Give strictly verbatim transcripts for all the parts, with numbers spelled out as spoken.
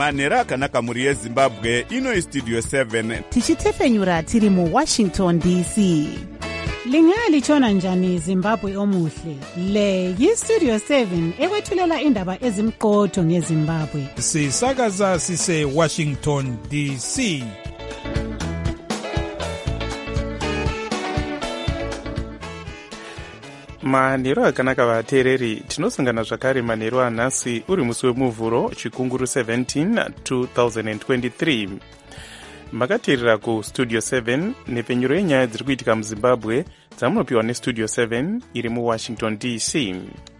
manhero akanaka mhuri yezimbabwe. Ino istudio seven tichitefenyura tiri muwashington D C. Lingalitshona njani Zimbabwe omuhle? Le yistudio seven ekwethulela indaba ezimqotho ngeZimbabwe. Sisakaza sise Washington D C. manhero akanaka vateereri, tinosangana zvakare manhero anhasi uri musi wemuvhuro chikunguru seventeen two thousand twenty-three. Makateerera kustudio seven nepfenyuro yenyaya dziri kuitika muzimbabwe dzamunopiwa nestudio seven iri muwashington D C.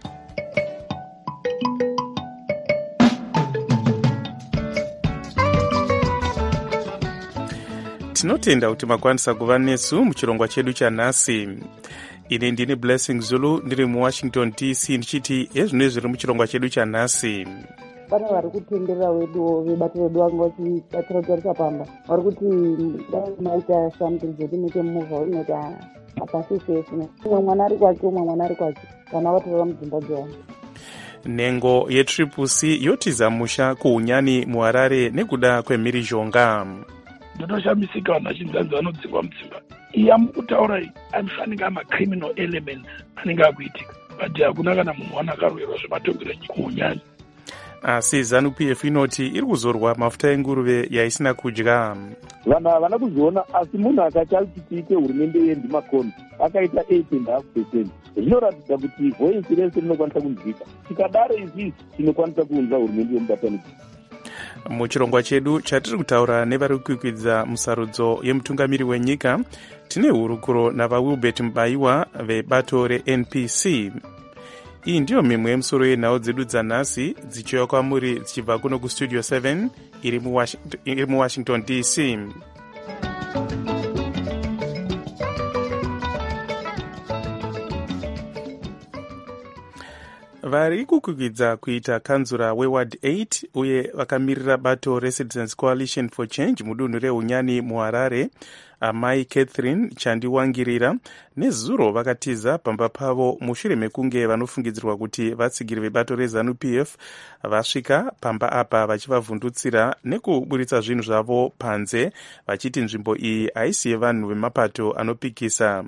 Tinotenda kuti makwanisa kuva nesu muchirongwa chedu chanhasi. Ine ndini Blessing Zulu ndiri muwashington D C ndichiti ezvino zviri muchirongwa chedu chanhasi. Pane vari kutenderera wedu vebatiro redu vanga vachibatira kutarisa pamba vari kuti dai maita something zvekuti muite muvha unoita hapasi safe. Umwe mwana ari kwake, umwe mwana ari kwake, vana vatorora muZimbabwe wano. Nhengo yetriple C yotiza musha kuhunyani muHarare nekuda kwemhirizhonga. Ndotoshamisika vanhu vachinzanzi vanodzingwa mudzimba. Iya mukutaura iyi anofanira amacriminal elements anenge akuitika, but hakuna kana munhu wana akarwirwa zvematongero enyika kuhunyani. Asi ZANU-P F inoti iri kuzorwa mafuta enguruve yaisina kudya. Vanhu havana kuzviona, asi munhu akati ari kuti tiite hurumende yeNdimakono akaita eight and a half percent. Zvinoratidza kuti voice rese rinokwanisa kunzwika. Tikadaro izvi tinokwanisa kuunza hurumende yemubatanidzwa. Muchirongwa chedu chatiri kutaura nevari kukwidza musarudzo yemutungamiri wenyika, tine hurukuro navaWilbert Mubaiwa vebato reN P C. Iyi ndiyo mimwe yemusoro yenhau dzedu dzanhasi dzichiuya kwamuri dzichibva kuno kustudio seven iri muWashington, iri muWashington D C. Vari kukwidza kuita kanzura weward eight uye vakamirira bato reCitizens Coalition for Change mudunhu rehunyani muHarare, amai Catherine Chandiwangirira nezuro vakatiza pamba pavo mushure mekunge vanofungidzirwa kuti vatsigiri vebato reZANU-P F vasvika pamba apa vachivavhundutsira nekuburitsa zvinhu zvavo panze vachiti nzvimbo iyi haisi yevanhu vemapato anopikisa.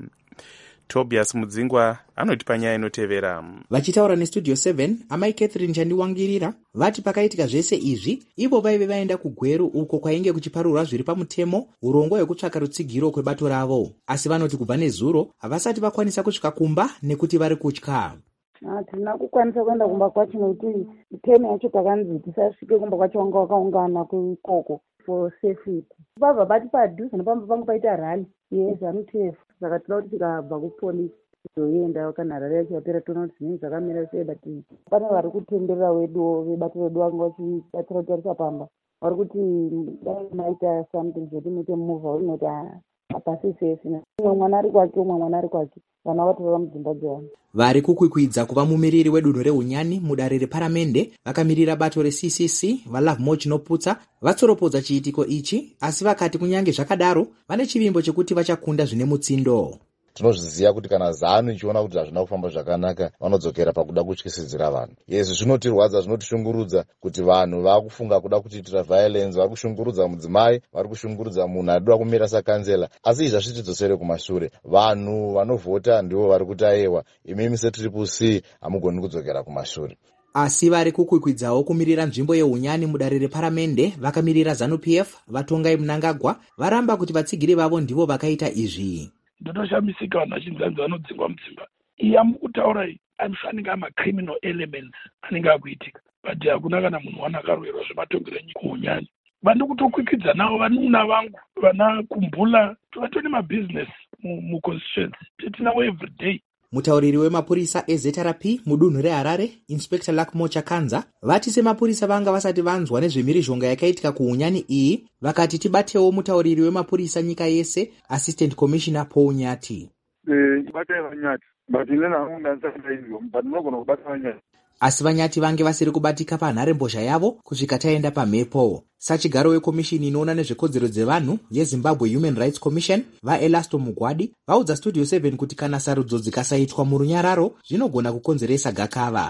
Tobias Mudzingwa anoti panyaya inotevera. Vachitaura nestudio seven, amai Catherine Chandiwangirira vati pakaitika zvese izvi ivo vaive vaenda kugweru uko kwainge kuchiparurwa zviri pamutemo urongwa hwekutsvaka rutsigiro kwebato ravo, asi vanoti kubva nezuro havasati vakwanisa kusvika kumba nekuti vari kutya. Hatina kukwanisa kuenda kumba kwacho nekuti teme yacho takanzi tisasvike kumba kwacho vanga vakaungana kuikoko for safety. Pabva pati padhuze nepamba pangu paita rally yeZANU-P F, saka tinoda kuti tikabva kupolisi tizoenda kana rally yacho yapera toona kuti zvinhu zvakamira sei. But pane vari kutenderera wedu vebato redu vanga vachibatira kutarisa pamba vari kuti dai maita something zvekuti muite muvha unoita hapasi safe. Umwe mwana ari kwake, umwe mwana ari kwake, vana vatorora muZimbabwe wano. Vari kukwikwidza kuva mumiriri wedunhu rehunyani mudare reparamende vakamirira bato reC C C vaLove More Chinoputsa vatsoropodza chiitiko ichi, asi vakati kunyange zvakadaro vane chivimbo chekuti vachakunda zvine mutsindo. Tinozviziva kuti kana ZANU ichiona kuti hazvina kufamba zvakanaka vanodzokera pakuda kutyisidzira vanhu. Izvi zvinotirwadza, zvinotishungurudza kuti vanhu vakufunga kuda kutiitira violence, vari kushungurudza mudzimai, vari kushungurudza munhu anoda kumira sakanzela. Asi izvi zvazvitidzosere kumashure. Vanhu vanovhota ndivo vari kuti aiwa imimi setriple C hamugoni kudzokera kumashure. Asi vari kukwikwidzawo kumirira nzvimbo yehunyani mudare reparamende vakamirira ZANU-P F vatongai Mnangagwa varamba kuti vatsigiri vavo ndivo vakaita izvi. Ndotoshamisika vanhu vachinzanzi vanodzingwa mudzimba. Iya mukutaura iyi anofanira amacriminal elements anenge akuitika, but hakuna kana munhu wana akarwirwa zvematongero enyika kuhunyani. Vandi kutokwikidza navo vanun'una vangu vana Kumbula, vatone mabusiness muconstituency titinavo every day. Mutauriri wemapurisa ezeta raP mudunhu reHarare, Inspector Luckmore Chakanza, vati semapurisa vanga vasati vanzwa nezvemhirizhonga yakaitika kuhunyani iyi, vakati tibatewo mutauriri wemapurisa nyika yese, Assistant Commissioner Paul Nyati. Eh, batai vanyati, but inena hunda nsanda hivyo, but mnogono kubata vanyati. Asi Vanyati vange vasiri kubatika panharembozha yavo kusvika taenda pamhepo. Sachigaro wekomishini inoona nezvekodzero dzevanhu yeZimbabwe Human Rights Commission vaElasto Mugwadi vaudza Studio seven kuti kana sarudzo dzikasaitwa murunyararo zvinogona kukonzeresa gakava.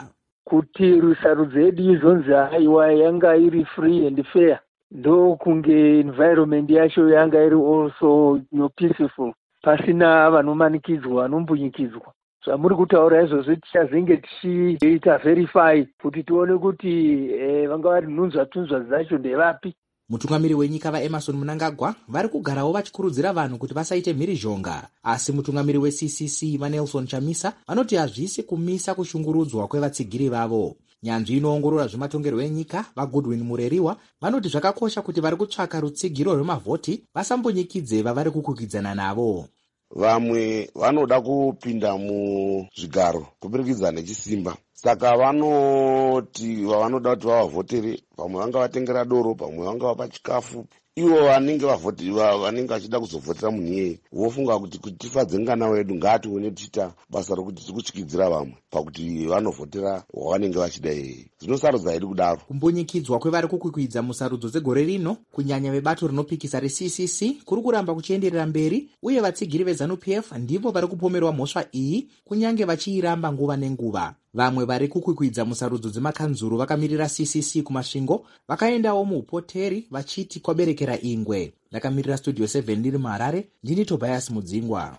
kuti sarudzo yedu izonzi haiwa yanga iri free and fair, ndokunge environment yacho yanga iri also no peaceful, pasina vanomanikidzwa vanombunyikidzwa. Zvamuri kutaura izvozvo tichazenge tichiita verify kuti tione kuti eh, vanga vari nhunzva tunzva dzacho ndevapi. Mutungamiri wenyika vaEmerson Mnangagwa vari kugarawo vachikurudzira vanhu kuti vasaite mhirizhonga, asi mutungamiri weC C C vaNelson Chamisa vanoti hazvisi kumisa kushungurudzwa kwevatsigiri vavo. Nyanzvi inoongorora zvematongerwo enyika vaGoodwin Mureriwa vanoti zvakakosha kuti vari kutsvaka rutsigiro rwemavhoti vasambonyikidze vavari kukwikwidzana navo. Vamwe vanoda kupinda muzvigaro kuburikidza nechisimba, saka vanoti vanoda kuti vavavhotere, vamwe vanga vatengera doro, vamwe vanga vapa chikafu. Ivo vanenge vavhoti vanenge vachida kuzovhotera munhu iyeye vofunga kuti kuti tifadze ngana wedu ngatione tichita basa rokuti tikutyidzira vamwe pakuti vanovhotera wavanenge vachida iyeye. Zvinosarudza hedu kudaro. Kumbunyikidzwa kwevari kukwikwidza musarudzo dzegore rino kunyanya vebato rinopikisa reC C C kuri kuramba kuchienderera mberi, uye vatsigiri veZANU P F ndivyo vari kupomerwa mhosva iyi kunyange vachiiramba nguva nenguva. Vamwe vari kukwikwidza musarudzo dzemakanzuru vakamirira C C C kumasvingo vakaendawo muupoteri vachiti kwaberekera ingwe. Ndakamirira Studio seven ndiri muHarare, ndini Tobias Mudzingwa.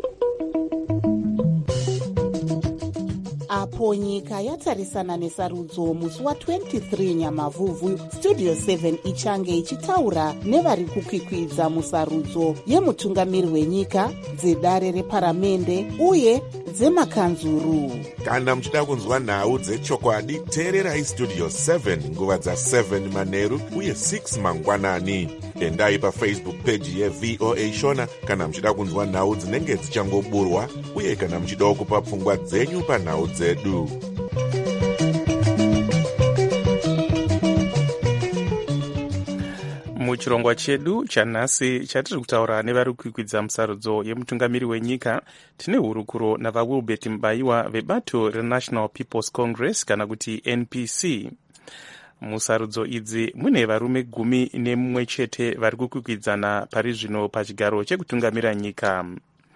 Apo nyika yatarisana nesarudzo musi wa23 Nyamavhuvhu, Studio seven ichange ichitaura nevari kukwikwidza musarudzo yemutungamiri wenyika, dzedare reparamende uye dzemakanzuru. Kana muchida kunzwa nhau dzechokwadi, teererai Studio seven nguva dza7 manheru uye six mangwanani. Endai paFacebook page yeV O A Shona kana muchida kunzwa nhau dzinenge dzichangoburwa, uye kana muchida kupa pfungwa dzenyu panhau dzedu. Muchirongwa chedu chanhasi chatiri kutaura nevari kukwikwidza musarudzo yemutungamiri wenyika, tine hurukuro navaWilbert Mbaiwa vebato reNational People's Congress kana kuti N P C. Musarudzo idzi mune varume gumi nemumwe chete vari kukwikwidzana pari zvino pachigaro chekutungamira nyika.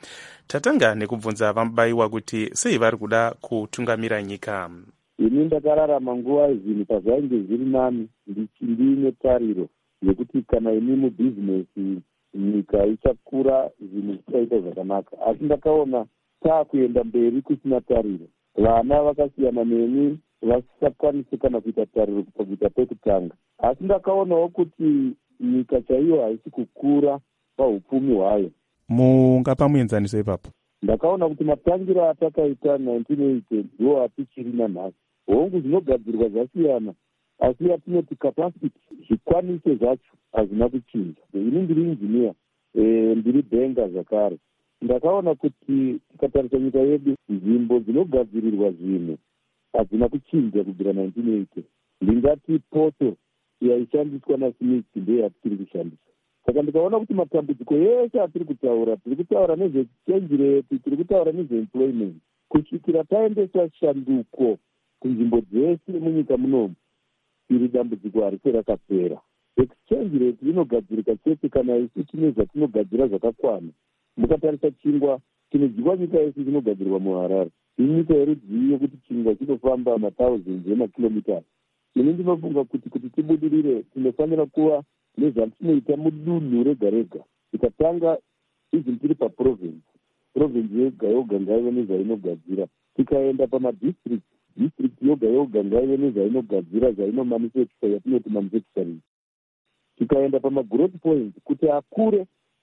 Tatanga nekubvunza vaMbaiwa kuti sei vari kuda kutungamira nyika. Ini ndakararama nguva zvinhu pazvainge zviri nani ndiine tariro yekuti kana ini mubhizinesi nyika ichakura zvinhu zvichaita zvakanaka, asi ndakaona taakuenda mberi kusina tariro. Vana vakasiyana neni vasingakwanisi kana kuita tariro pakuita pekutanga, asi ndakaonawo kuti nyika chaiyo haisi kukura paupfumi hwayo. Mungapa muenzaniso ipapo? Ndakaona kuti matangiro atakaita nineteen eighty ndiwo atichiri nanhasi. Hongu zvinogadzirwa zvasiyana, asi yatinoti capacity, zvikwanise zvacho hazvina kuchinja. Ini ndiri injiniya, e, ndiri bhenga zvakare. Ndakaona kuti tikatarisa nyika yedu, nzvimbo dzinogadzirirwa zvinhu hazvina kuchinja kubvira nineteen eighty. Ndingati poto yaishandiswa naSmith ndiyo yatiri kushandisa. Saka ndikaona kuti matambudziko yese atiri kutaura, tiri kutaura nezvechange rate, tiri kutaura nezveemployment, kusvikira taendesa shanduko kunzvimbo dzese munyika munomu, iri dambudziko harisi rakapera. Exchange rate inogadzirika chete kana isi tine zvatinogadzira zvakakwana. Mukatarisa chingwa chinodyiwa nyika yese chinogadzirwa muHarare. Inyika yerudzivi kuti chingwa chinofamba mathousands emakilometers. Ini ndinofunga kuti kuti tibudirire tinofanira kuva nezvatinoita mudunhu rega rega. Tikatanga izvi tiri paprovince, province yoga yoga ngaive nezvainogadzira. Tikaenda pamadistrict, district yoga yoga ngaive nezvainogadzira zvainomanufacture yatinoti manufacturing. Tikaenda pamagrowth points kuti akure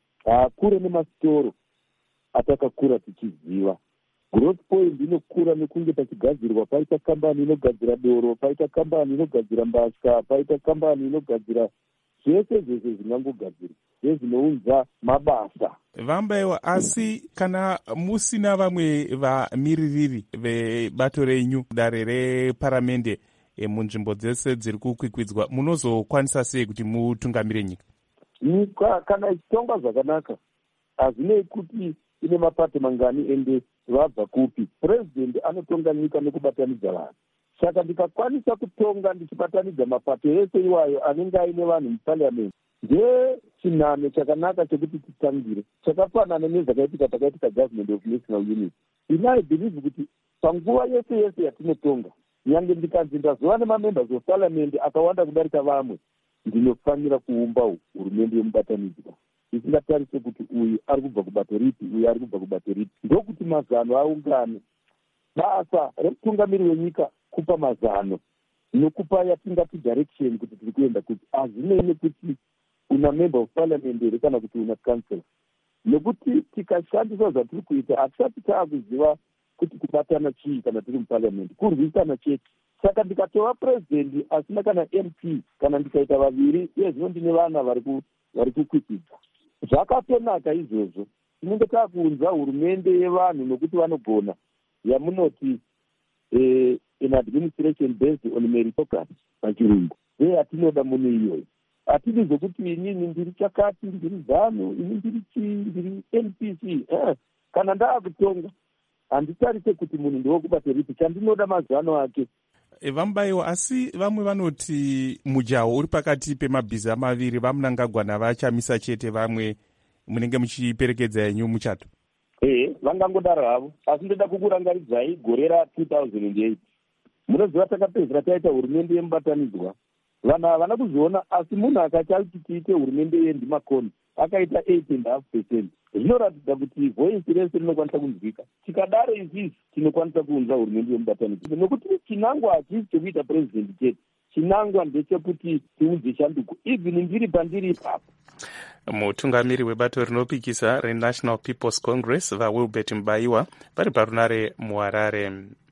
akure nemasitoro atakakura tichiziva. Growth point inokura nekunge pachigadzirwa paita kambani inogadzira doro, paita kambani inogadzira mbatya, paita kambani inogadzira zvese zvese zvingangogadzirwa zvezvinounza mabasa. Vambaiwa, asi kana musina vamwe vamiririri vebato renyu dare reparamende e munzvimbo dzese dziri kukwikwidzwa, munozokwanisa sei kuti mutungamire nyika? Nyika kana ichitonga zvakanaka hazvinei kuti ine mapato mangani ende vabva kupi. President anotonga nyika nekubatanidza vanhu. Saka ndikakwanisa kutonga ndichibatanidza mapato ese iwayo anenge aine vanhu muparliament, ndechinhano chakanaka chekuti titangire, chakafanana nezvakaitika pakaitika government of national unity. Ini I believe kuti panguva yese yese yatinotonga nyange ndikanzi ndazova nemamembers eparliament akawanda kudarika vamwe, ndinofanira kuumba hurumende yemubatanidzwa isingatarise kuti uyu ari kubva kubato ripi, uyu ari kubva kubato ripi. Ndokuti mazano aungane. Basa remutungamiri wenyika kupa mazano nokupa yatingati direction kuti tiri kuenda kuti hazvinei nekuti una member of parliament here kana kuti una council. Nekuti tikashandisa zvatiri kuita hatisati taakuziva kuti kubatana chii kana tiri muparliament, kurwisana chete. Saka ndikatova president asina kana M P kana ndikaita vaviri, iye zvino ndine vana vari kukwikwidza. Zvakatonaka izvozvo. Tinenge taakuunza hurumende yevanhu nokuti vanogona, yamunoti eh, in administration based on meritocracy pachirungu. Uye hatinoda munhu iyoyo. Hatidi zvokuti inini ndiri chakati, ndiri zano, ini ndiri chi, ndiri N P C. Eh, kana ndaakutonga handitarise kuti munhu ndokubato ripi, chandinoda mazano ake. Vamubaiwa, asi vamwe vanoti mujaho uri pakati pemabhiza maviri, vamunangagwana vachamisa chete, vamwe munenge muchiperekedza yenyu muchato. Eh, vangangodaro havo. Asi ndoda kukurangaridzai gore ra two thousand eight. Munoziva takapedzera taita hurumende yemubatanidzwa. Vanhu havana kuzviona, asi munhu akati kuti tiite hurumende yendimakoni akaita eight and a half percent. Zvinoratidza kuti voice rese rinokwanisa kunzwika. Tikadaro izvizvi tinokwanisa kuunza hurumende yemubatanidzwa. Nokuti chinangwa hachisi chekuita president chete. Chinangwa ndechekuti tiudze shanduko. Even ndiri pandiri ipapo. Mutungamiri webato rinopikisa reNational People's Congress vaWilbert Mbaiwa vari parunare muHarare.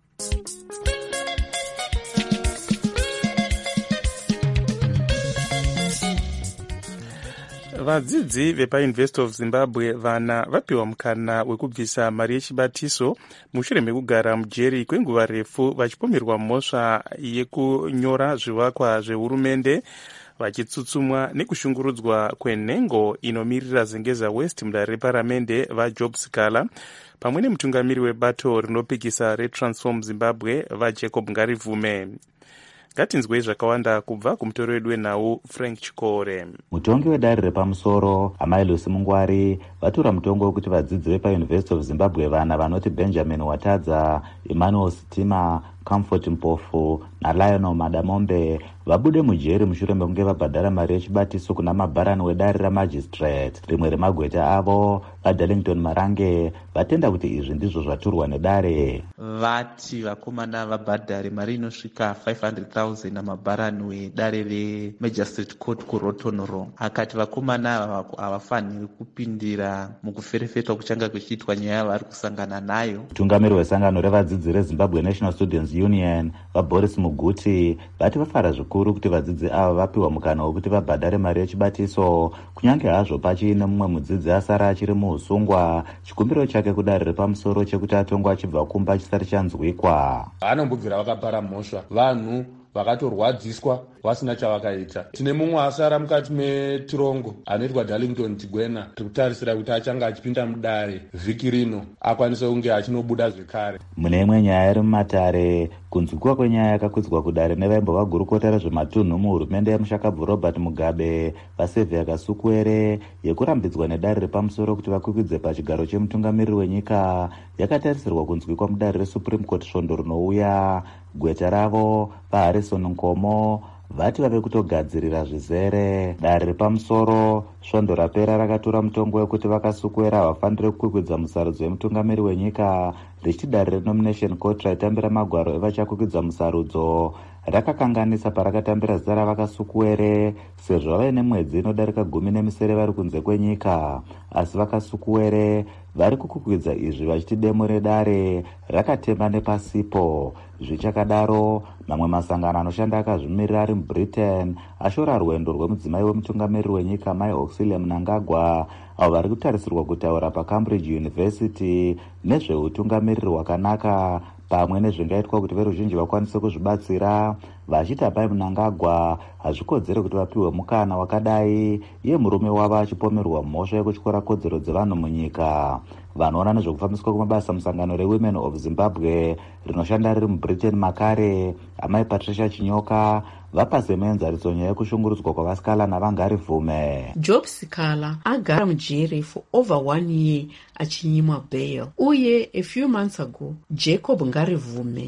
Vadzidzi vepaUniversity of Zimbabwe vana vapiwa mukana wekubvisa mari yechibatiso mushure mekugara mujeri kwenguva refu vachipomerwa mhosva yekunyora zvivakwa zvehurumende vachitsutsumwa nekushungurudzwa kwenhengo inomirira Zengeza West mudare reparamende vaJob Sikala pamwe nemutungamiri webato rinopikisa reTransform Zimbabwe vaJacob Ngarivume. Ngatinzwei zvakawanda kubva kumutori wedu wenhau Frank Chikore. Mutongi wedare repamusoro amai Lucy Mungwari vatora mutongo wekuti vadzidzi vepaUniversity of Zimbabwe vana vanoti Benjamin Watadza, Emmanuel Sitima, Comfort Mpofu naLionel Madamombe vabude mujeri mushure mekunge vabhadhara mari yechibatiso kuna mabharani wedare ramagistrate. Rimwe remagweta avo vaDarlington Marange vatenda kuti izvi ndizvo zvaturwa nedare. Vati vakomana vabhadhare mari inosvika five hundred thousand namabharani wedare reMagistrate Court kuRotonro. Akati vakomana havafaniri kupindira mukuferefetwa kuchanga kuchiitwa nyaya yavari kusangana nayo. Mutungamiri wesangano revadzidzi reZimbabwe National Students Union vaBoris Muguti vati vafara zvikuru kuti vadzidzi ava vapiwa mukana wekuti vabhadhare mari yechibatiso kunyange hazvo pachiine mumwe mudzidzi asara achiri muusungwa. Chikumbiro chake kudare repamusoro chekuti atongwa achibva kumba chisati chanzwikwa. Vanombobvira vakapara mhosva vanhu vakatorwadziswa vasina chavakaita. Tine mumwe asara mukati metirongo anoitwa Darlington Tigwena, tiri kutarisira kuti achanga achipinda mudare vhiki rino akwanisa kunge achinobuda zvekare. Mune imwe nyaya iri mumatare, kunzwikwa kwenyaya yakakwidzwa kudare nevaimbova gurukota rezvematunhu muhurumende yemushakabvu Robert Mugabe vaSevia Kasukwere yekurambidzwa nedare repamusoro kuti vakwikwidze pachigaro chemutungamiriri wenyika yakatarisirwa kunzwikwa mudare reSupreme Court svondo rinouya. Gweta ravo vaHarrison Nkomo vati vave kutogadzirira zvizere. Dare repamusoro svondo rapera rakatora mutongo wekuti vakasukwera havafaniri kukwikwidza musarudzo yemutungamiri wenyika richiti dare renomination court raitambira magwaro evachakwikidza musarudzo rakakanganisa parakatambira zita ravakasukwere sezvo vaine mwedzi inodarika gumi nemisere vari kunze kwenyika. Asi vakasukwere vari kukwikwidza izvi vachiti demo redare rakatemba nepasipo. Zvichakadaro mamwe masangano anoshanda akazvimirira ari muBritain ashora rwendo rwemudzimai wemutungamiriri wenyika Mai Auxilia Mnangagwa avo vari kutarisirwa kutaura paCambridge University nezveutungamiriri hwakanaka pamwe nezvingaitwa kuti veruzhinji vakwanise kuzvibatsira vachiti Mai Mnangagwa hazvikodzere kuti vapiwe mukana wakadai iye murume wavo achipomerwa mhosva yekutyora kodzero dzevanhu munyika. Vanoona nezvekufambiswa kwemabasa musangano reWomen of Zimbabwe rinoshanda riri muBritain makare amai Patricia Chinyoka vapase muenzariso nyaya yekushungurudzwa kwavasikala naVangarivume. Job Sikala agara mujeri for over one year achinyimwa bail. Uye a few months ago Jacob Ngarivume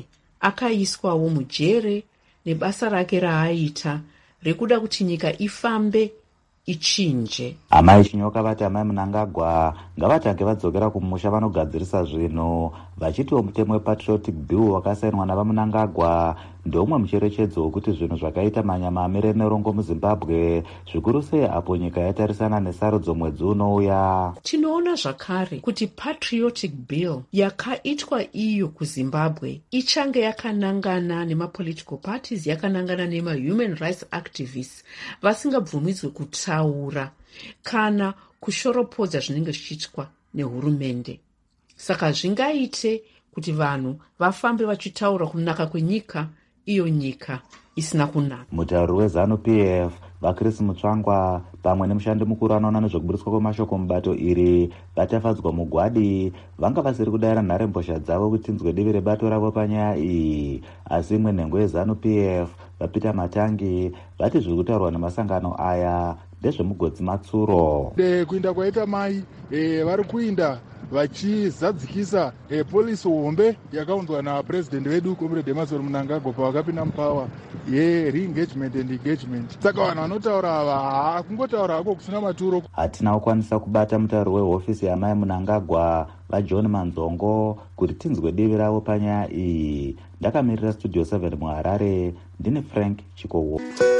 akaiswawo mujere nebasa rake raaita rekuda kuti nyika ifambe ichinje. Amai Chinyoka vati amai Mnangagwa ngavatange vadzokera kumusha vanogadzirisa zvinhu, vachitiwo mutemo wepatriotic bill wakasainwa navaMnangagwa ndomwe mucherechedzo wekuti zvinhu zvakaita manyama amire nerongo muZimbabwe, zvikuru sei apo nyika yatarisana nesarudzo mwedzi unouya. Tinoona zvakare kuti patriotic bill yakaitwa iyo kuZimbabwe ichange yakanangana nemapolitical parties, yakanangana nemahuman rights activists vasingabvumidzwe kutaura kana kushoropodza zvinenge zvichiitwa nehurumende. Saka zvingaite kuti vanhu vafambe vachitaura kunaka kwenyika, iyo nyika isina kunaka. Mutauri wezanu P F vaChris Mutsvangwa pamwe nemushandi mukuru anoona nezvekuburiswa kwemashoko mubato iri vatafadzwa mugwadi vanga vasiri kudayira nharembozha dzavo kuti tinzwe divi rebato ravo panyaya iyi. Asi imwe nhengo yezanu P F vaPeter Matangi vati zviri kutaurwa nemasangano aya ndezvemugodzi matsuro. De kuinda kwaita mai e, vari kuinda vachizadzikisa e, polisi hombe yakaunzwa napurezidendi vedu Comrade Emmerson Mnangagwa pavakapinda mupawa ye-re-engagement and engagement. Saka vanhu vanotaura ava hakungotaura hako kusina maturo. Hatina kukwanisa kubata mutauri wehofisi yamai Mnangagwa vaJohn Manzongo kuti tinzwe divi ravo panyaya iyi. Ndakamirira Studio seven muHarare, ndine Frank Chikowo.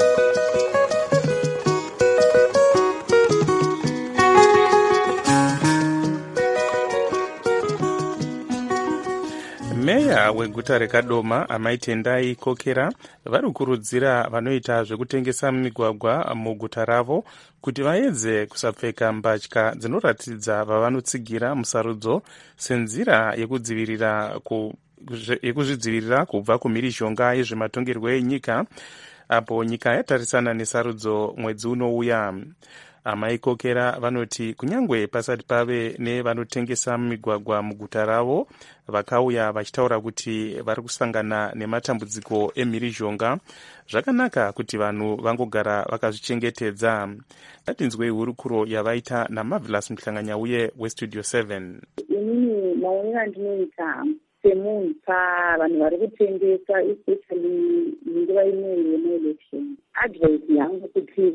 Meya weguta reKadoma amai Tendai Kokera vari kukurudzira vanoita zvekutengesa mumigwagwa muguta ravo kuti vaedze kusapfeka mbatya dzinoratidza vavanotsigira musarudzo senzira yekudzivirira ku yekuzvidzivirira kubva kumhirizhonga yezvematongerwo enyika apo nyika yatarisana nesarudzo mwedzi unouya. Amai Kokera vanoti kunyangwe pasati pave nevanotengesa mumigwagwa muguta ravo vakauya vachitaura kuti vari kusangana nematambudziko emhirizhonga, zvakanaka kuti vanhu vangogara vakazvichengetedza. Tatinzwei hurukuro yavaita naMarvelous Mhlanganyauye weStudio seven. Inini maonero andinoita semunhu pavanhu vari kutengesa especially nguva ineyi yemaelection, advice yangu kuti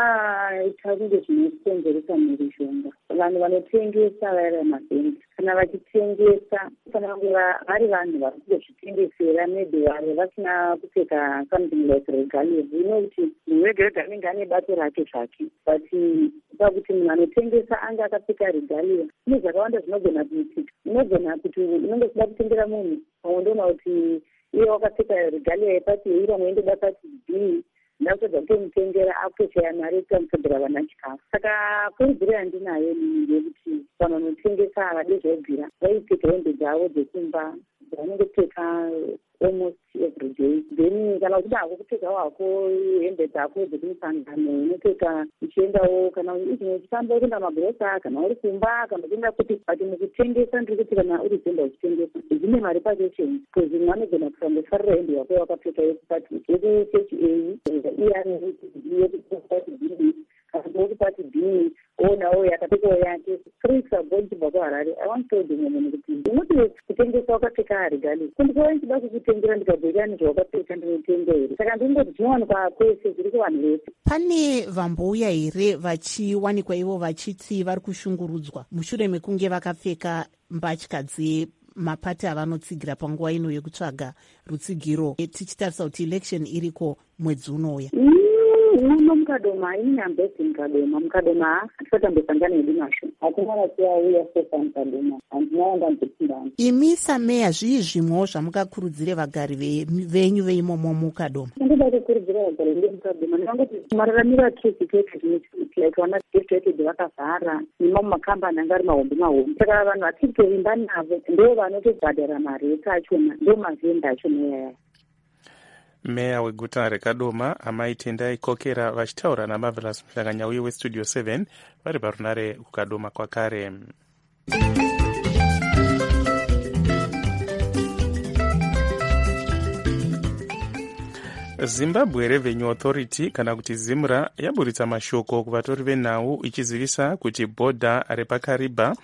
tisaita kunge zvinokonzeresa mhirizhonga. Vanhu vanotengesa vairi vamabhendi kana vachitengesa fanira kunge vari vanhu vari kuzvitengesera, maybe vari vasina kupfeka something like regalia. Zvino kuti munhu wega wega anenge ane bato rake zvake, but pakuti munhu anotengesa ange akapfeka regalia ine zvakawanda zvinogona kuitika. Unogona kuti unenge uchida kutengera munhu paundoona kuti iye wakapfeka regalia yepati A vamwe indoda pati B, ndakutodza kutomutengera akutoshaya mari yekutamutogera vana chikafu. Saka kurudziro yandinayo ndeyekuti vanhu vanotengesa havadi zvobvira vaipfeka hembe dzavo dzekumba dzavanenge kupfeka almost every day. Then kana uchida hako kupfeka hako hembe dzako dzekumusangano unopfeka uchiendawo, kana uchifamba kuenda mabhurosa, kana uri kumba, kana uchienda kuti ati mukutengesa ndiri kuti kana uri kuenda uchitengesa zvine mari pachecheni, because mwe anogona kusangofarira hembe yako wakapfeka yekupati yekuchechi A iye aneyekupati B kana yekupati B onawo yakapfekawo yake frisa bodi chibva kuHarare. I want to tell them kuti unoti kutengesa wakapfeka regalia kundikova ndichida kukutengera ndikabheka nezvawakapfeka ndinotenga here. Saka ndingoti zvinowanikwa kwese zviri kuvanhu vese. Pane vambouya here vachiwanikwa ivo vachiti vari kushungurudzwa mushure mekunge vakapfeka mbatya dzemapati avanotsigira panguva ino yekutsvaga rutsigiro, tichitarisa kuti election iriko mwedzi unouya? Uno mukadoma ini ambesi mukadoma mukadoma hatisatambesangana hedu nasho, hatina vati vauya sesa mukadoma handinaenda ndopindana. Imi sameya zvii zvimwewo zvamukakurudzire vagari venyu veimomo mukadoma? Ndinoda kukurudzira vagari vemukadoma ndangoti mararamiro atizikeke like vana district vakavhara nima mumakambani anga ari mahombe mahombe. Saka vanhu vatiri kutovimba navo ndo vanotobhadhara mari yekachona, ndo mazenda achona yaya. Meya weguta reKadoma amai Tendai Kokera vachitaura naMarvelous Mhlanganyauye weStudio seven vari parunare kuKadoma kwakare. Zimbabwe Revenue Authority kana kuti ZIMRA yaburitsa mashoko kuvatori venhau ichizivisa kuti bhodha repakariba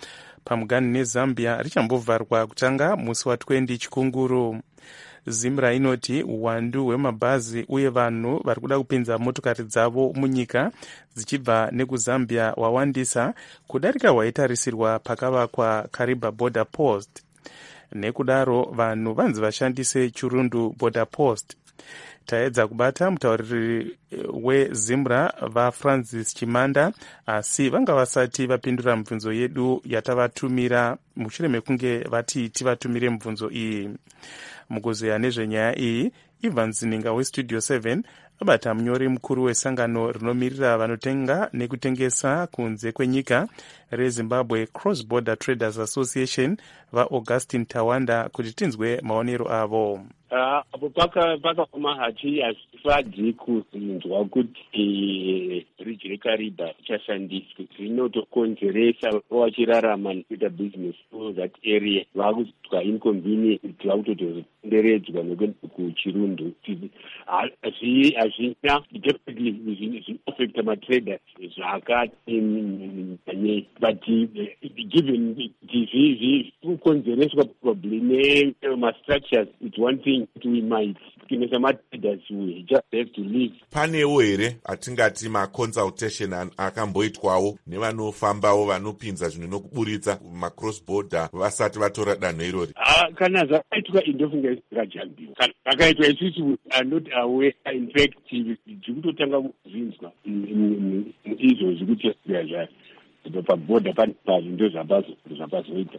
pamugani nezambia richambovharwa kutanga musi watwendi chikunguru. Zimra inoti uwandu hwemabhazi uye vanhu vari kuda kupinza motokari dzavo munyika dzichibva nekuzambia wawandisa kudarika hwaitarisirwa pakavakwa Kariba Border Post. Nekudaro vanhu vanzi vashandise Chirundu Border Post. Taedza kubata mutauriri weZimra vaFrancis Chimanda, asi vanga vasati vapindura mibvunzo yedu yatavatumira mushure mekunge vati tivatumire mibvunzo iyi. Mukuzeya nezvenyaya iyi, Ivan Zininga weStudio seven abata munyori mukuru wesangano rinomirira vanotenga nekutengesa kunze kwenyika reZimbabwe Cross Border Traders Association vaAugustin Tawanda kuti tinzwe maonero avo. apo pakakoma hachi hazifadzi kunzwa kuti riji reKariba richashandiswa rinotokonzeresa vachirarama nekuita business for that area vakuzwa inconvenient vakutototenderedzwa nekuenda kuchirundu. Hazvina definitely zvinoaffecta matraders zvakanyanya, but given kukonzereswa probably nemastructures, it's one thing we might kinesa matraders we just have to leave. Panewo here atingati maconsultation akamboitwawo nevanofambawo vanopinza zvinhu nokuburitsa macross border vasati vatora danho irori? Kana zvakaitwa indofunga zvakajambiwa. Kana zvakaitwa isusu are not aware, in fact zvikutotanga kuzinzwa izvo zvikuti zvazvo pabhodha pane ndo zvabazoita.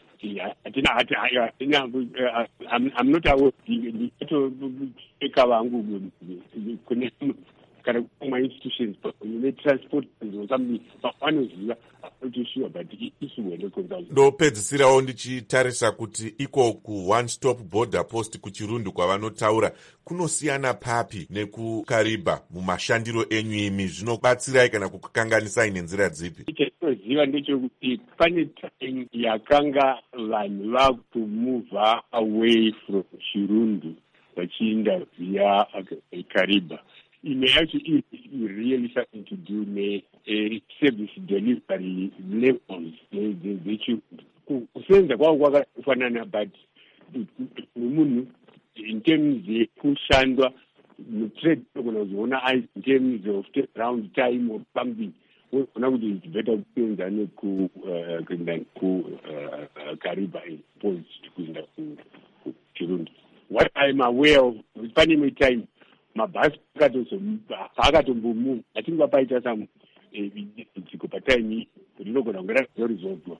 I'm not aware ndikatopeka vangu kune kana kuma institutions netransport or something vanoziva kutishuwa, but isuwene consultant. Ndopedzisirawo ndichitarisa kuti iko ku one stop border post kuchirundu kwavanotaura kunosiyana papi nekuKariba mumashandiro enyu imi, zvinobatsirai kana kukanganisai nenzira dzipi? Chinoziva ndechekuti pane time yakanga vanhu vakumove away from Chirundu vachienda via Kariba. Imwe yacho is really something to do ne-service delivery levels zechirundu. Kusenza kwavo kwakafanana, but munhu in terms yekushandwa mutrade unogona kuzoona in terms of turnaround time or something, unoona kuti it's better kusenza nekuenda kuKariba opposed kuenda kuchirundu. What I'm aware of, pane imwe time mabhasi akatombomu achinge paita some dziko pataimi rinogona kunge razorizodwa.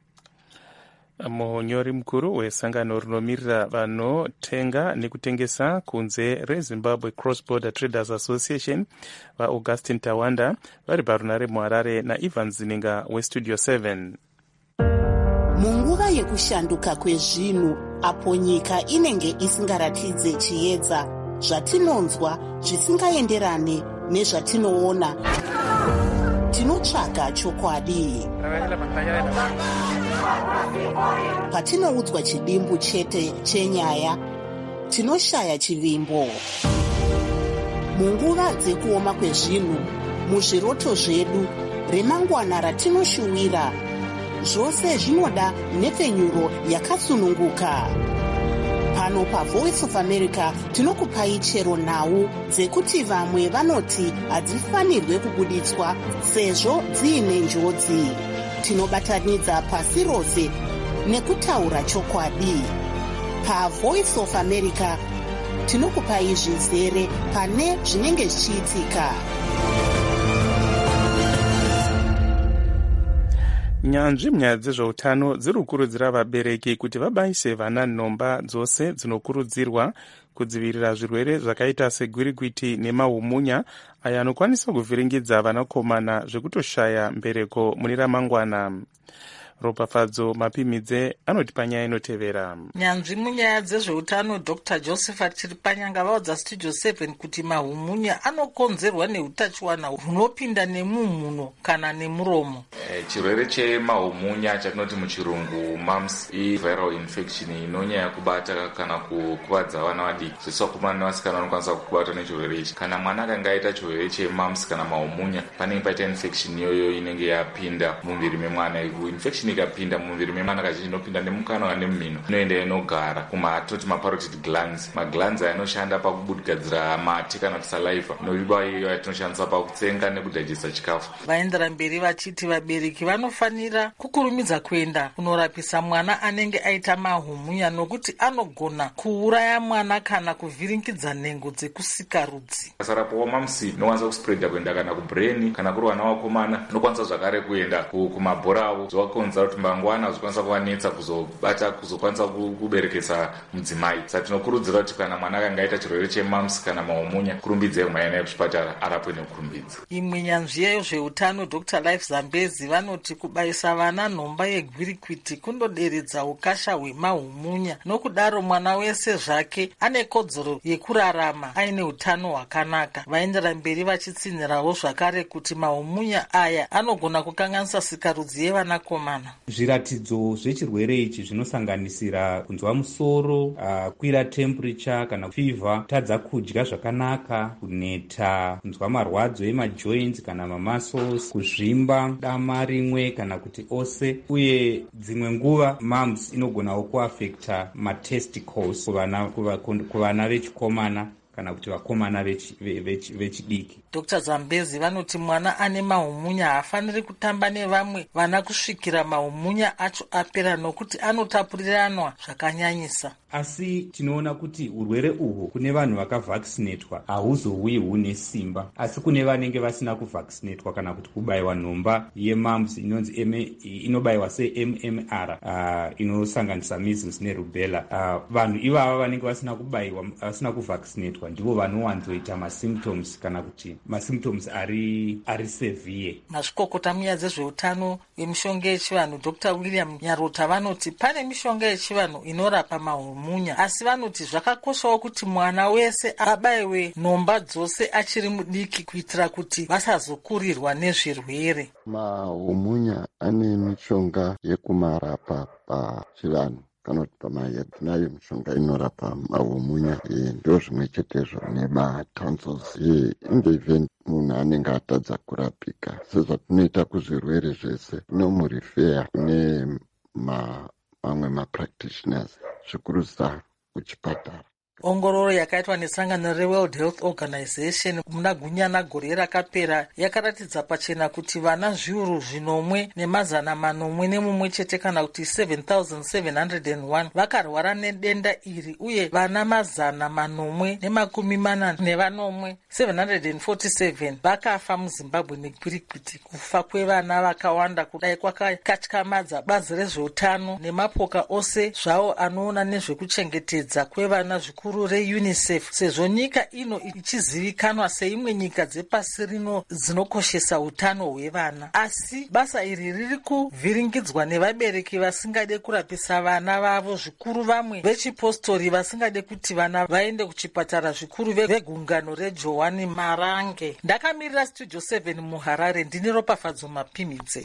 Munyori mukuru wesangano rinomirira vanotenga nekutengesa kunze reZimbabwe Cross Border Traders Association vaAugustin Tawanda vari parunare muHarare naIvan Zininga weStudio seven. Munguva yekushanduka kwezvinhu apo nyika inenge isingaratidze chiedza, zvatinonzwa zvisingaenderane nezvatinoona, tinotsvaga chokwadi. Patinoudzwa chidimbu chete chenyaya, tinoshaya chivimbo. Munguva dzekuoma kwezvinhu, muzviroto zvedu, remangwana ratinoshuwira, zvose zvinoda nhepfenyuro yakasununguka. Pano paVoice of America tinokupai chero nhau dzekuti vamwe vanoti hadzifanirwe kubuditswa sezvo dziine njodzi. Tinobatanidza pasi rose nekutaura chokwadi. PaVoice of America tinokupai zvizere pane zvinenge zvichiitika. Nyanzvi munyaya dzezveutano dziri kukurudzira vabereki kuti vabayise vana nhomba dzose dzinokurudzirwa kudzivirira zvirwere zvakaita segwirikwiti nemahumunya aya anokwanisa kuvhiringidza vanakomana zvekutoshaya mbereko mune ramangwana. Ropafadzo Mapimidze anoti panyaya inotevera. Nyanzvi munyaya dzezveutano Doctor Josephat Chiripanyanga vaudza Studio seven kuti mahumunya anokonzerwa neutachiwana hunopinda nemumhuno kana nemuromo. E, chirwere chemahumunya chatinoti muchirungu mumps i-viral infection inonyanya kubata kana kukuvadza vana vadiki. Zvese vakomana nevasikana vanokwanisa kubatwa nechirwere ichi. Kana mwana akanga aita chirwere chemumps kana mahumunya, panenge paita infection iyoyo inenge yapinda mumuviri memwana. Infection infection ikapinda mumuviri memwana kazhinji inopinda nemukanwa nemumhino inoenda inogara kumatoti maparotid glands. Maglands aya anoshanda pakubudikadzira mate kana kuti saliva inoviba iyo yatinoshandisa pakutsenga nekudigesta chikafu. Vaendera mberi vachiti vabereki vanofanira kukurumidza kuenda kunorapisa mwana anenge aita mahumunya nokuti anogona kuuraya mwana kana kuvhiringidza nhengo dzekusika rudzi. Kasarapowo mamsi inokwanisa kuspreada kuenda kana kubrain kana kuri vana vakomana inokwanisa zvakare kuenda kumabhora avo zvovakonzera kuti mangwana zvikwanisa kuvanetsa kuzobata kuzokwanisa kuberekesa mudzimai. Saka tinokurudzira kuti kana mwana akanga aita chirwere chemamsi kana mahumunya kurumbidzai kumhanya naye kuchipatara arapwe nekurumbidza. Imwe nyanzvi yezveutano Dr Life Zambezi vanoti kubayisa vana nhomba yegwirikwiti kundoderedza ukasha hwemahumunya. Nokudaro mwana wese zvake ane kodzero yekurarama aine utano hwakanaka. Vaendera mberi vachitsinhirawo zvakare kuti mahumunya aya anogona kukanganisa sikarudzi yevanakomana. Zviratidzo zvechirwere ichi zvinosanganisira kunzwa musoro, uh, kwira temperature kana fever, tadza kudya zvakanaka, kuneta, kunzwa marwadzo emajoints kana mamuscles, kuzvimba dama rimwe kana kuti ose, uye dzimwe nguva mumps inogonawo kuafekta matesticles kuvana kuva, kuvana vechikomana kana kuti vakomana vechidiki. Dr Zambezi vanoti mwana ane mahumunya haafaniri kutamba nevamwe vana kusvikira mahumunya acho apera nokuti anotapuriranwa zvakanyanyisa. Asi tinoona kuti urwere uhwu kune vanhu vakavhaccinatwa hahuzouyi hune simba, asi kune vanenge vasina kuvhaccinatwa kana kuti kubayiwa nhomba yemumps inonzi inobayiwa se-M M R uh, inosanganisa measles nerubella. Uh, vanhu ivava vanenge vasina kubayiwa vasina kuvhaccinatwa ndivo vanowanzoita masymptoms kana kuti masymptoms ari ari severe. Mazvikokota munyaya dzezveutano vemishonga yechivanhu Dr William Nyarota vanoti pane mishonga yechivanhu inorapa mahumunya, asi vanoti zvakakoshawo kuti mwana wese abayiwe nhomba dzose achiri mudiki kuitira kuti vasazokurirwa nezvirwere. Mahumunya ane mishonga yekumarapa pachivanhu kana kuti pamahead nayo mishonga inorapa mahumunya. Ndo zvimwe chetezvo nematonsils inge even munhu anenge atadza kurapika sezvatinoita kuzvirwere zvese inomurifeya kune mamwe mapractitioners zvikurusa kuchipatara. Ongororo yakaitwa nesangano reWorld Health Organization muna gunyana gore rakapera yakaratidza pachena kuti vana zviuru zvinomwe nemazana manomwe nemumwe chete kana kuti seven thousand seven hundred one vakarwara nedenda iri, uye vana mazana manomwe nemakumi mana nevanomwe seven hundred forty-seven vakafa muZimbabwe negwirikwiti. Kufa kwevana vakawanda kudai kwakatyamadza bazi rezveutano nemapoka ose zvawo anoona nezvekuchengetedza kwevana zvikuru reUNICEF, sezvo nyika ino ichizivikanwa seimwe nyika dzepasi rino dzinokoshesa utano hwevana. Asi basa iri riri kuvhiringidzwa nevabereki vasingade kurapisa vana vavo, zvikuru vamwe vechipostori vasingade kuti vana vaende kuchipatara, zvikuru vegungano reJohani Marange. Ndakamirira Studio seven muHarare, ndini Ropafadzo Mapimidze.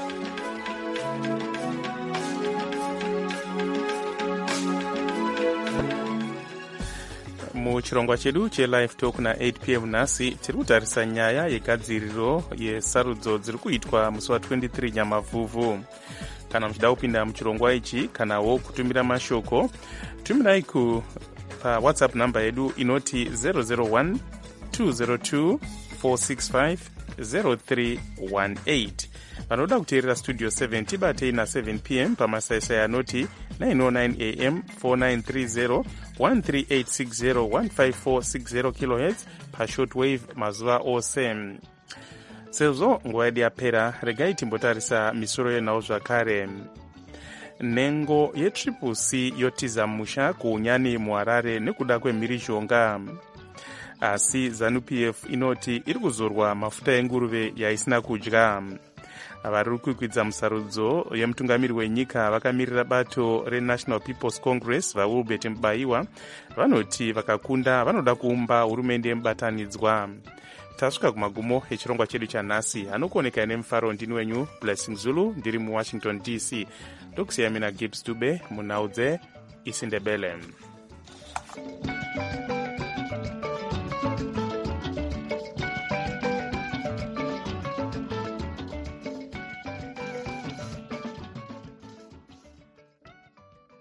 Muchirongwa chedu chelive talk na eight p m nhasi tiri kutarisa nyaya yegadziriro yesarudzo dziri kuitwa musi wa twenty-three Nyamavhuvhu. Kana muchida kupinda muchirongwa ichi kanawo kutumira mashoko, tumirai ku WhatsApp namba yedu inoti zero zero one two zero two four six five zero three one eight. Vanoda kuteerera Studio seven tibatei na seven p m pamasaisai anoti nine oh nine a m four nine three zero one three eight six zero one five four six zero kilohertz pashortwave mazuva ose. Sezvo nguva yedu yapera, regai timbotarisa misoro yenawo zvakare. Nhengo yetriple C yotiza musha kuunyani muHarare nekuda kwemhirizhonga. Asi ZANU-P F inoti iri kuzorwa mafuta enguruve yaisina kudya. Vari kukwidza musarudzo yemutungamiri wenyika vakamirira bato reNational People's Congress vaWilbert Mubayiwa vanoti vakakunda vanoda kuumba hurumende yemubatanidzwa. Tasvika kumagumo echirongwa chedu chanhasi. Anokuoneka nemufaro ndini wenyu Blessing Zulu, ndiri muWashington D C. Ndokusiya mina Gibbs Dube munhau dzeIsindebele.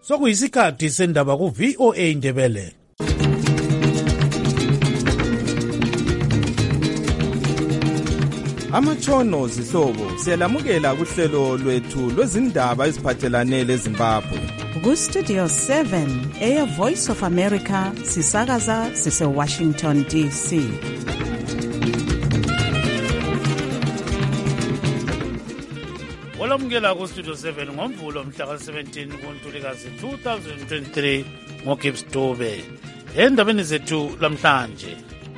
sokuyisikhathi sendaba ku-V O A Ndebele. Amatshono zihlobo siyalamukela kuhlelo lwethu lwezindaba eziphathelane leZimbabwe. Ku-Studio seven, Air Voice of America, sisakaza sise-Washington D C. Olamukela ku-Studio seven ngomvulo mhla ka-seventeen kuNtulikazi two thousand twenty-three ngoGibbs Dube. Endabeni zethu lamhlanje.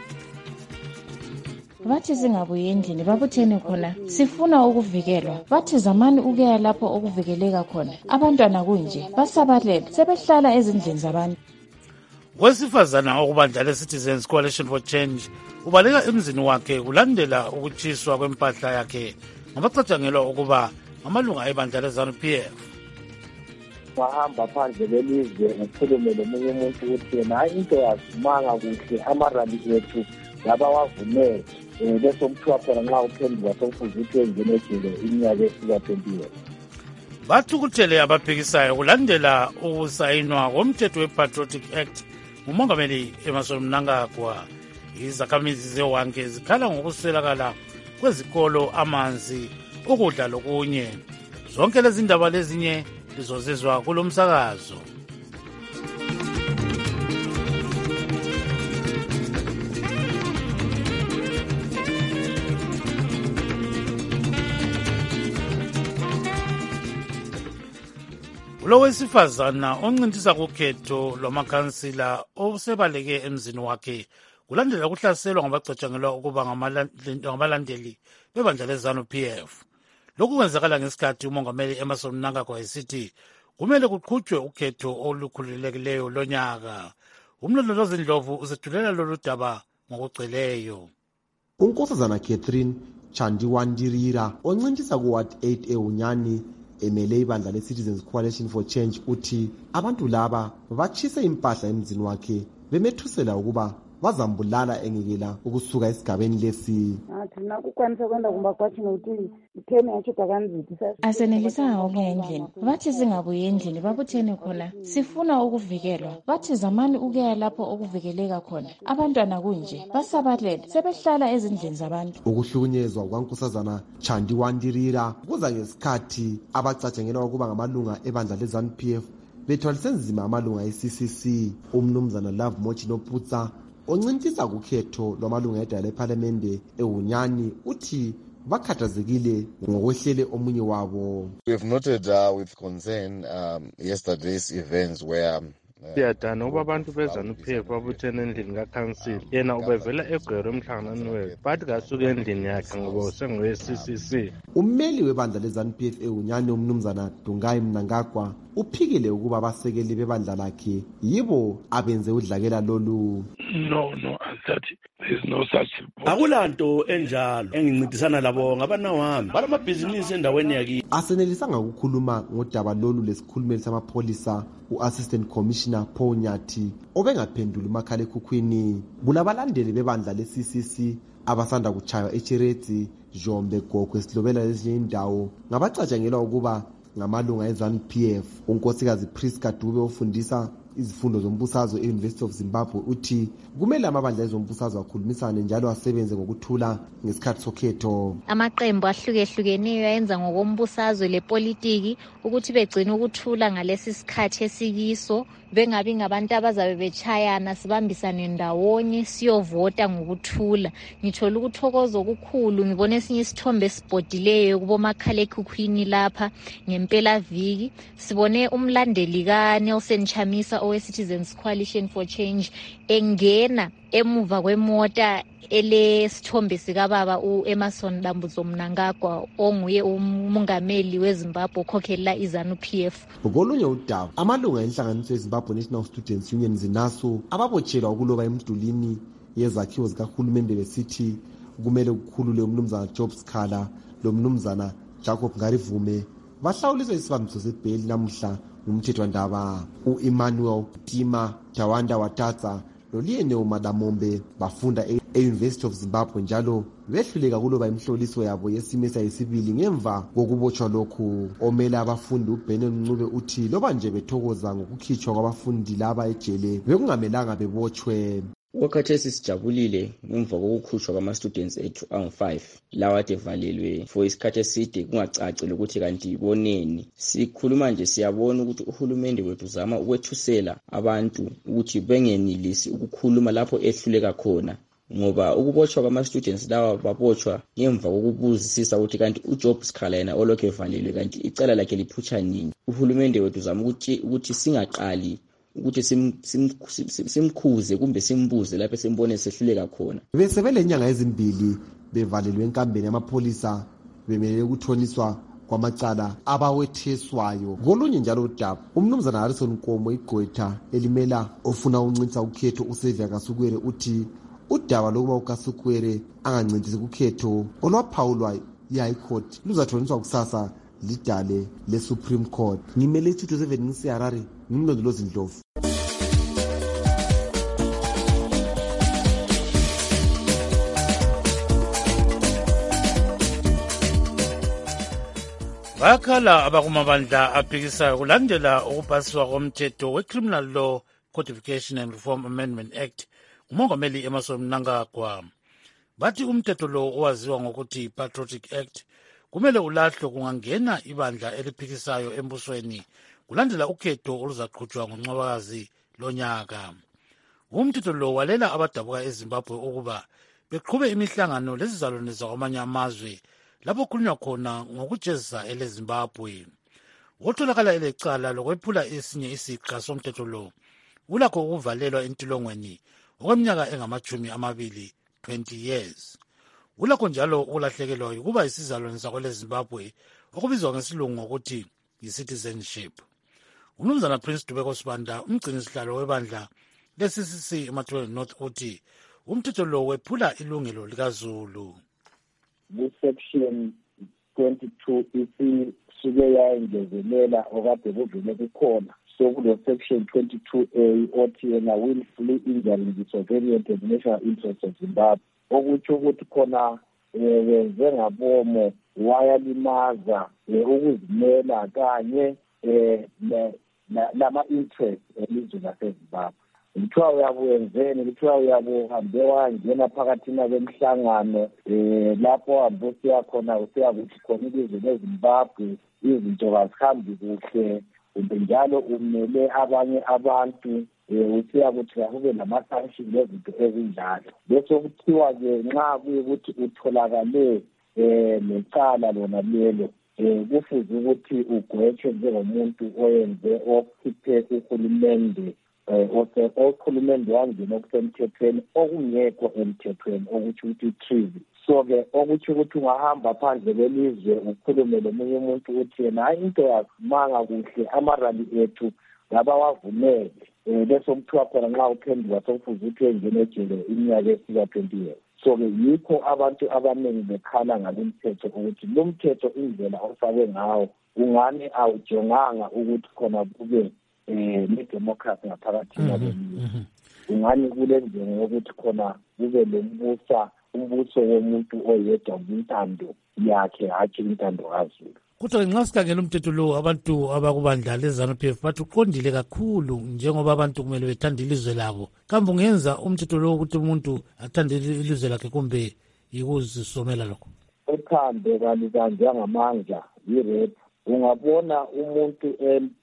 Bathi singabuye endlini babuthene khona sifuna ukuvikelwa. Bathi zamani ukuya lapho okuvikeleka khona. Abantwana kunje basabalele sebehlala ezindlini zabantu. Wesifazana okubandla le-Citizens Coalition for Change ubaleka emzini wakhe kulandela ukutshiswa kwempahla yakhe ngabacatshangelwa ukuba ngamalunga ebandla le-ZANU P F. Wahamba phandle lelizwe ngakhulume lomunye umuntu ukuthi yena hayi into yazimanga kuhle amarali ethu laba wavumele bese umthiwa khona nxa uphenduka sokufuze ukuthi engene ejele iminyaka efika twenty-one. Bathukuthele abaphikisayo kulandela ukusayinwa komthetho we-Patriotic Act ngumongameli Emmerson Mnangagwa. Izakhamizi zewanke zikhala ngokuswelakala kwezikolo, amanzi, ukudla lokunye. Zonke lezi ndaba lezinye lizozizwa kulo msakazo. Lo wesifazana oncintisa kukhetho lwamakhansila osebaleke emzini wakhe kulandela ukuhlaselwa ngabacatshangelwa ukuba ngamalandeli bebandla le-ZANU P F. Lokhu kwenzakala ngesikhathi umongameli Emmerson Mnangagwa esithi kumele kuqhutshwe ukhetho olukhululekileyo lonyaka. Umlondolozi Ndlovu usethulela lolu daba ngokugcweleyo. Unkosazana Catherine Chandiwandirira oncintisa ku-Ward eight eUnyani emele ibandla le-Citizens Coalition for Change uthi abantu laba batshise impahla emzini wakhe bemethusela ukuba bazambulala engekela ukusuka esigabeni lesi. Thina kukwanisa kwenda kumba kwathi ngokuthi ithene yacho takanziti asenelisanga ukuya endlini. Bathi singabuye endlini babuthene khona sifuna ukuvikelwa. Bathi zamani ukuya lapho okuvikeleka khona. Abantwana kunje basabalele sebehlala ezindlini zabantu. Ukuhlukunyezwa kwankosazana Chandiwandirira kuza ngesikhathi abacatshangelwa ukuba ngamalunga ebandla le-ZANU P F bethwalise nzima amalunga e-C C C. Umnumzana Love Mochi Noputsa oncintisa kukhetho lwamalunga edala lephalamende eUnyani uthi bakhathazekile ngokwehlele omunye wabo. We have noted uh, with concern um, yesterday's events where um, siyadana ukuba abantu be-ZANU P F babuthene endlini kakhansila. Yena ubevela eGwero emhlanganweni wethu bathi kasuke endlini yakhe ngoba usengowe-C C C. Ummeli webandla le-ZANU P F eUnyani umnumzana Dungai Mnangagwa uphikile ukuba abasekeli bebandla lakhe yibo abenze udlakela lolu. No, no, ansathi there is no such report. Akulanto enjalo engincintisana labo ngabana wami balamabhizinisi endaweni yakini. Asenelisanga ukukhuluma ngodaba lolu lesikhulumeli samapholisa u-Assistant Commissioner Paul Nyathi obengaphenduli umakhala ekhukhwini. Kulabalandeli bebandla le-C C C abasanda kuchaywa eChiretsi, Jombe, Gokwe, Esilobela lezinye indawo ngabacatshangelwa ukuba ngamalunga e-ZANU P F. Unkosikazi Priska Dube ofundisa izifundo zombusazwe e-University of Zimbabwe uthi kumele amabandla ezombusazwe akhulumisane njalo asebenze ngokuthula ngesikhathi sokhetho. Amaqembu ahlukehlukeneyo ayenza ngokombusazwe lepolitiki ukuthi begcine ukuthula ngalesi sikhathi esikiso, bengabi ngabantu abazabe bechayana, sibambisane ndawonye siyovota ngokuthula. Ngithola ukuthokoza okukhulu ngibone esinye isithombe esibhodileyo kubomakhala ekhukhwini lapha ngempela viki. Sibone umlandeli ka Nelson Chamisa owe-Citizens Coalition for Change engena emuva kwemota ele sithombe sikababa uEmmerson Dambudzo Mnangagwa onguye umongameli weZimbabwe okhokhelela iZANU P F. Ngokolunye udaba amalunga enhlanganiso yeZimbabwe National Students Union zinaso ababotshelwa ukuloba emdulini yezakhiwo zikahulumende besithi kumele kukhulule umnumzana Job Skhala lo mnumzana Jacob Ngarivume bahlawuliswa isibambiso sebheli namuhla ngumthethwandaba u-Emmanuel Tima Tawanda Watatsa lolieneo madamombe bafunda e-University of Zimbabwe njalo behluleka kuloba imhloliso yabo yesimo esayisibili ngemva kokubotshwa lokhu. Omele abafundi uBenon Ncube uthi loba nje bethokoza ngokukhitshwa kwabafundi laba ejele bekungamelanga bebotshwe. Okwakhathesi sijabulile ngemva kokukhutshwa kwama-students ethu angu five lawa ade valelwe for isikhathi eside kungacacile ukuthi kanti boneni. Sikhuluma nje siyabona ukuthi uhulumende wethu uzama ukwethusela abantu ukuthi bengenilisi ukukhuluma lapho ehluleka khona, ngoba ukubotshwa kwama-students lawa babotshwa ngemva kokubuzisisa ukuthi kanti uJob Sikhala yena olokhu evalelwe kanti icala lakhe liphutsha nini. Uhulumende wethu uzama ukuthi ukuthi singaqali ukuthi simkhuze kumbe simbuze lapho simbone sehluleka khona. Bese belenyanga ezimbili bevalelwe enkambeni yamapholisa bemelele ukuthoniswa kwamacala abawetheswayo. Ngolunye njalo udaba umnumzana Harrison Nkomo igqwetha elimela ofuna uncinisa ukhetho uSevia Kasukwere uthi udaba lokuba uKasukwere angancintisi ukhetho olwaphawulwa yi-High Court luzathoniswa kusasa lidale le-Supreme Court. Ngimele isithuthi seven ngisiharare ngimlondolozi Ndlovu. Bakhala abakumabandla aphikisayo kulandela ukupasiswa komthetho we-Criminal Law Codification and Reform Amendment Act ngumongameli Emmerson Mnangagwa. Bathi umthetho lo owaziwa ngokuthi Patriotic Act kumele ulahlwe kungangena ibandla eliphikisayo embusweni kulandela ukhetho oluzaqhutshwa ngoNcwabakazi lonyaka. Umthetho lo walela abadabuka eZimbabwe ukuba beqhube imihlangano lezizalwane zakwamanye amazwe lapho kukhulunywa khona ngokujezisa eleZimbabwe. Otholakala elecala lokwephula esinye isiqa somthetho lo ulakho ukuvalelwa entilongweni okweminyaka engamachumi amabili twenty years. Ulakho njalo ukulahlekelwa ukuba isizalwane sakweleZimbabwe okubizwa ngesilungu ngokuthi yi-citizenship. Umnumzana Prince Dubeko Sibanda umgcinisihlalo webandla le-C C C eMathweni North uthi umthetho lo wephula ilungelo likaZulu. Section twenty-two isisuke yayengezelela okade kuvele kukhona. So kulo section twenty-two A othi yena willfully injuring the sovereignty and national interest of Zimbabwe. Okutsho ukuthi khona wenze ngabomo wayalimaza ukuzimela kanye nama-interest elizweni laseZimbabwe. Kuthiwa uyabuyenzeni, kuthiwa uyabuhambe wangena phakathi kwemihlangano um lapho uhambe usiya khona usiyakuthi khona ilizwe leZimbabwe izinto kazihambi kuhle kumbe njalo umele abanye abantu um usiyakuthi kakube nama-sanction lezinto ezinjalo. Bese kuthiwa-ke nxa kuyukuthi utholakale um necala lona lelo um kufuze ukuthi ugwetshwe njengomuntu oyenze okhiphe uhulumende okhulumende wangena okusemthethweni okungekho emthethweni okutsho ukuthi treason. So-ke okutsho ukuthi ungahamba phandle kwelizwe ukhulume lomunye umuntu uthi yena hayi into yasimanga kuhle amarali ethu ngabawavumele um bese kuthiwa khona nxa uphenduka sokufuze ukuthi uyengena ejele iminyaka efika twenty years. So-ke yikho abantu abaningi bekhala ngalo mthetho ukuthi lo mthetho indlela ofakwe ngawo ungani awujonganga ukuthi khona kube eh ne-democracy ngaphakathi kwabelizwe. Ungani kule ndlela yokuthi khona kube lombusa umbuso womuntu oyedwa ngintando yakhe hatshi intando kaZulu. Kodwa nxa sikhangela umthetho lo abantu abakubandla leZANU-P F bathi uqondile kakhulu njengoba abantu kumele bethande ilizwe labo. Kambe ungenza umthetho lo ukuthi umuntu athande ilizwe lakhe kumbe yikuzisomela lokho? Uthando kalukanje ngamandla yi-rape. Ungabona umuntu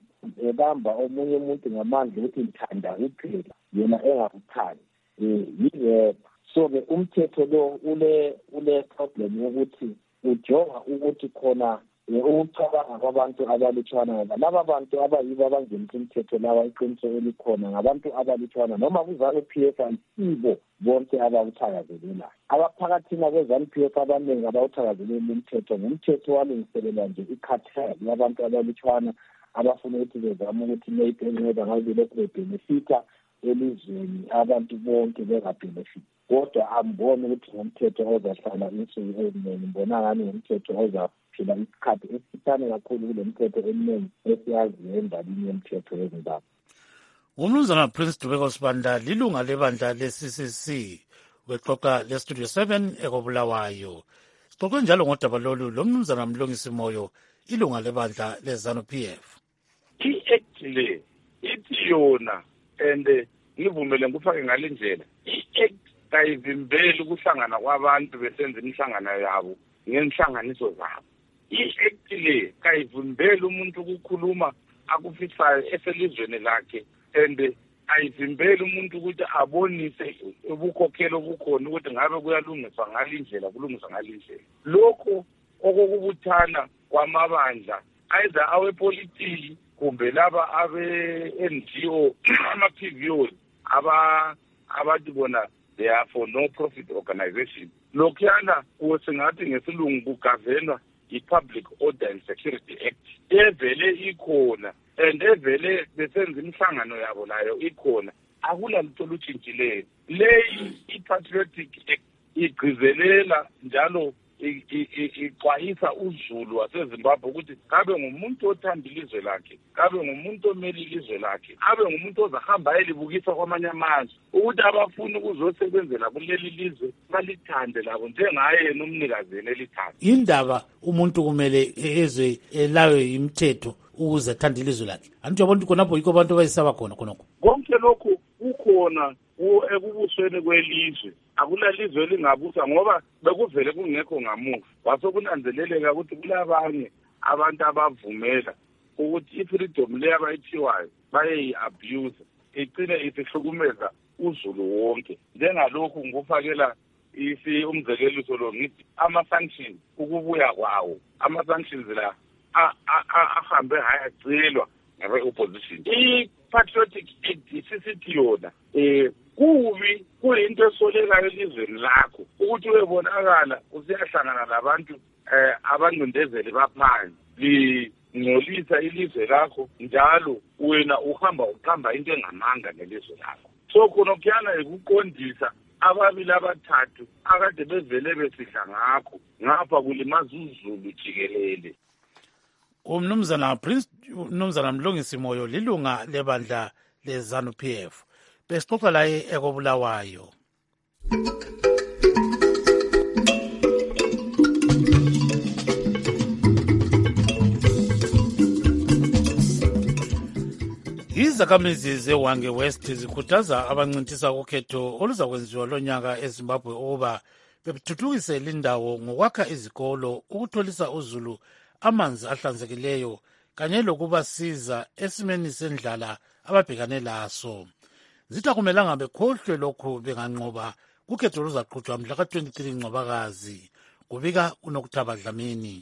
ebamba omunye umuntu ngamandla ukuthi ngithanda kuphela yena engakuthandi yi-rape. So-ke umthetho lo ule ule problem yokuthi ujonga ukuthi khona ukucabanga kwabantu abalutshwana ngoba laba bantu abayibo abangenisa umthetho lawa iqiniso elikhona ngabantu abalutshwana noma kuZANU-P F ayisibo bonke abawuthakazelelayo. Abaphakathina kweZANU-P F abaningi abawuthakazelela umthetho ngumthetho walungiselela nje i-cartel yabantu abalutshwana abafuna ukuthi bezame ukuthi maybe enqeba ngabe lokhu bebhenefitha elizweni abantu bonke bengabhenefitha. Kodwa amboni ukuthi ngumthetho ozahlala insuku eziningi, mbona ngani ngumthetho ozaphila isikhathi esifitane kakhulu kule mthetho eminingi esiyaziyo endabeni yomthetho weZimbabwe. umnumzana Prince Dubeko Sibanda lilunga lebandla le-C C C wexoxa le-Studio seven ekobulawayo. Sixoxe njalo ngodaba lolu lo mnumzana Mlungisi Moyo ilunga lebandla le-ZANU P F. I-act le ithi yona and ngivumele ngufake ngale ndlela i-act kayivimbeli ukuhlangana kwabantu besenza imihlangano yabo ngenhlanganiso zabo. I-act le kayivimbeli umuntu ukukhuluma akufisayo eselizweni lakhe and ayivimbeli umuntu ukuthi abonise ubukhokheli obukhona ukuthi ngabe kuyalungiswa ngalindlela kulungiswa ngalindlela. Lokho okokubuthana kwamabandla either awepolitiki kumbe laba abe-N G O ama-P V Os aba abathi bona they are for no profit organization. Lokhuyana kusingathi ngesilungu kugavenwa i-Public Order and Security Act evele ikhona and evele besenza imihlangano yabo layo ikhona. Akula lutho lutshintshileyo. Leyi i-Patriotic Act igcizelela njalo ixwayisa uZulu waseZimbabwe ukuthi kabe ngumuntu othanda ilizwe lakhe, kabe ngumuntu omele ilizwe lakhe, abe ngumuntu ozahamba elibukisa kwamanye amazwe ukuthi abafuna ukuzosebenzela kuleli lizwe balithande labo njengaye yena umnikazi elithanda. Indaba umuntu kumele ezwe elayo imithetho ukuze athande ilizwe lakhe. Anti yabona khonapho yikho abantu bayisaba khona khonokho. Konke lokhu kukhona ekubusweni kwelizwe. Akula lizwe lingabusa ngoba bekuvele kungekho ngamuva. Wasokunanzeleleka ukuthi kulabanye abantu abavumela ukuthi ifreedom le abayithiwayo baye-abuse igcine isihlukumeza uZulu wonke. Njengalokhu ngufakela isi umzekeliso lo ngithi ama-sanctions ukubuya kwawo ama-sanctions la ahambe hayacelwa ngabe-opposition. I-Patriotic Act isisithi yona um kubi kuyinto esolekayo elizweni lakho ukuthi uyebonakala usiyahlangana labantu eh abangcindezeli baphansi lingcolisa ilizwe lakho njalo wena uhamba uqamba into engamanga nelizwe lakho. So khona kuyana ukuqondisa ababili abathathu akade bevele besidla ngakho ngapha kulimaza uZulu jikelele. Umnumzana Prince umnumzana Mlungisi Moyo lilunga lebandla le-ZANU P F. Besixoxa laye ekobulawayo. Izakhamizi zeWange West zikhuthaza abancintisa ukhetho oluzakwenziwa lonyaka eZimbabwe ukuba bethuthukise lindawo ngokwakha izikolo, ukutholisa uZulu amanzi ahlanzekileyo kanye lokubasiza esimeni sendlala ababhekane laso. Zithi akumelanga bekhohlwe lokhu benganqoba kukhetho oluzaqhutshwa mhla ka-twenty-three Ncwabakazi. Kubika uNokuthaba Dlamini.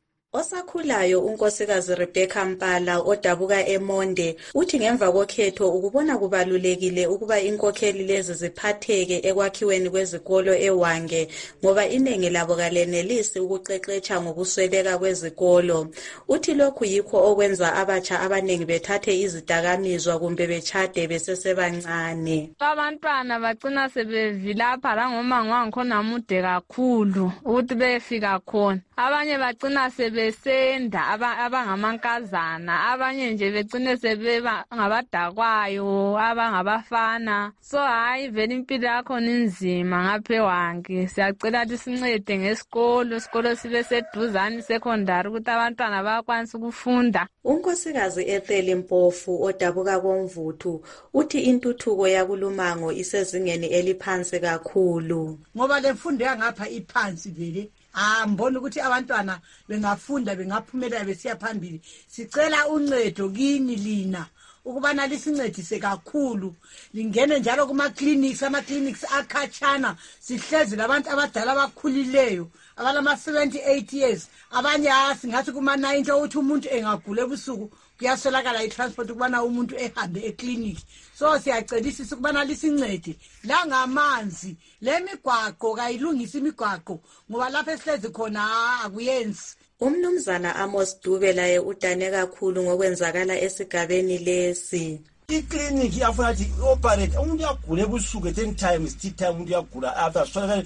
Osakhulayo unkosikazi Rebecca Mpala odabuka eMonde uthi ngemva kokhetho ukubona kubalulekile ukuba inkokheli lezi ziphatheke ekwakhiweni kwezikolo eWange ngoba iningi labo kalenelisi ukuqeqetsha ngokusweleka kwezikolo. Uthi lokhu yikho okwenza abatsha abaningi bethathe izidakamizwa kumbe betshade besesebancane. Abantwana bagcina sebevilapha langomango wangikhona mude kakhulu ukuthi befika khona. Abanye bagcina sebe besenda abangamankazana, abanye nje begcine sebeba ngabadakwayo, abangabafana. So hayi vele impilo yakho inzima ngapha eWange. Siyacela ukuthi sincede ngesikolo, isikolo sibe seduzane secondary ukuthi abantwana bakwanise ukufunda. Unkosikazi Ethel Mpofu odabuka koMvuthu uthi intuthuko yakulumango isezingeni eliphansi kakhulu. Ngoba lemfundo yangapha iphansi vele. Ah mbona ukuthi abantwana bengafunda bengaphumelela besiya phambili. Sicela uncedo kini lina ukubana lisincedise kakhulu. Lingene njalo kuma clinics, ama clinics akhatshana. Sihlezi labantu abadala abakhulileyo abalama seventy-eight years. Abanye asingathi kuma ninety uthi umuntu engagula ebusuku kuyaswelakala i-transport ukubana umuntu ehambe e-clinic. So siyacelisisa ukubana lisincede la ngamanzi lemigwaqo kayilungisa imigwaqo ngoba lapha esihlezi khona akuyenzi. Umnumzana Amos Dube laye udane kakhulu ngokwenzakala esigabeni lesi. I-clinic yafuna ukuthi operate umuntu uyagula ebusuku at any time, is tea time umuntu uyagula after swelakala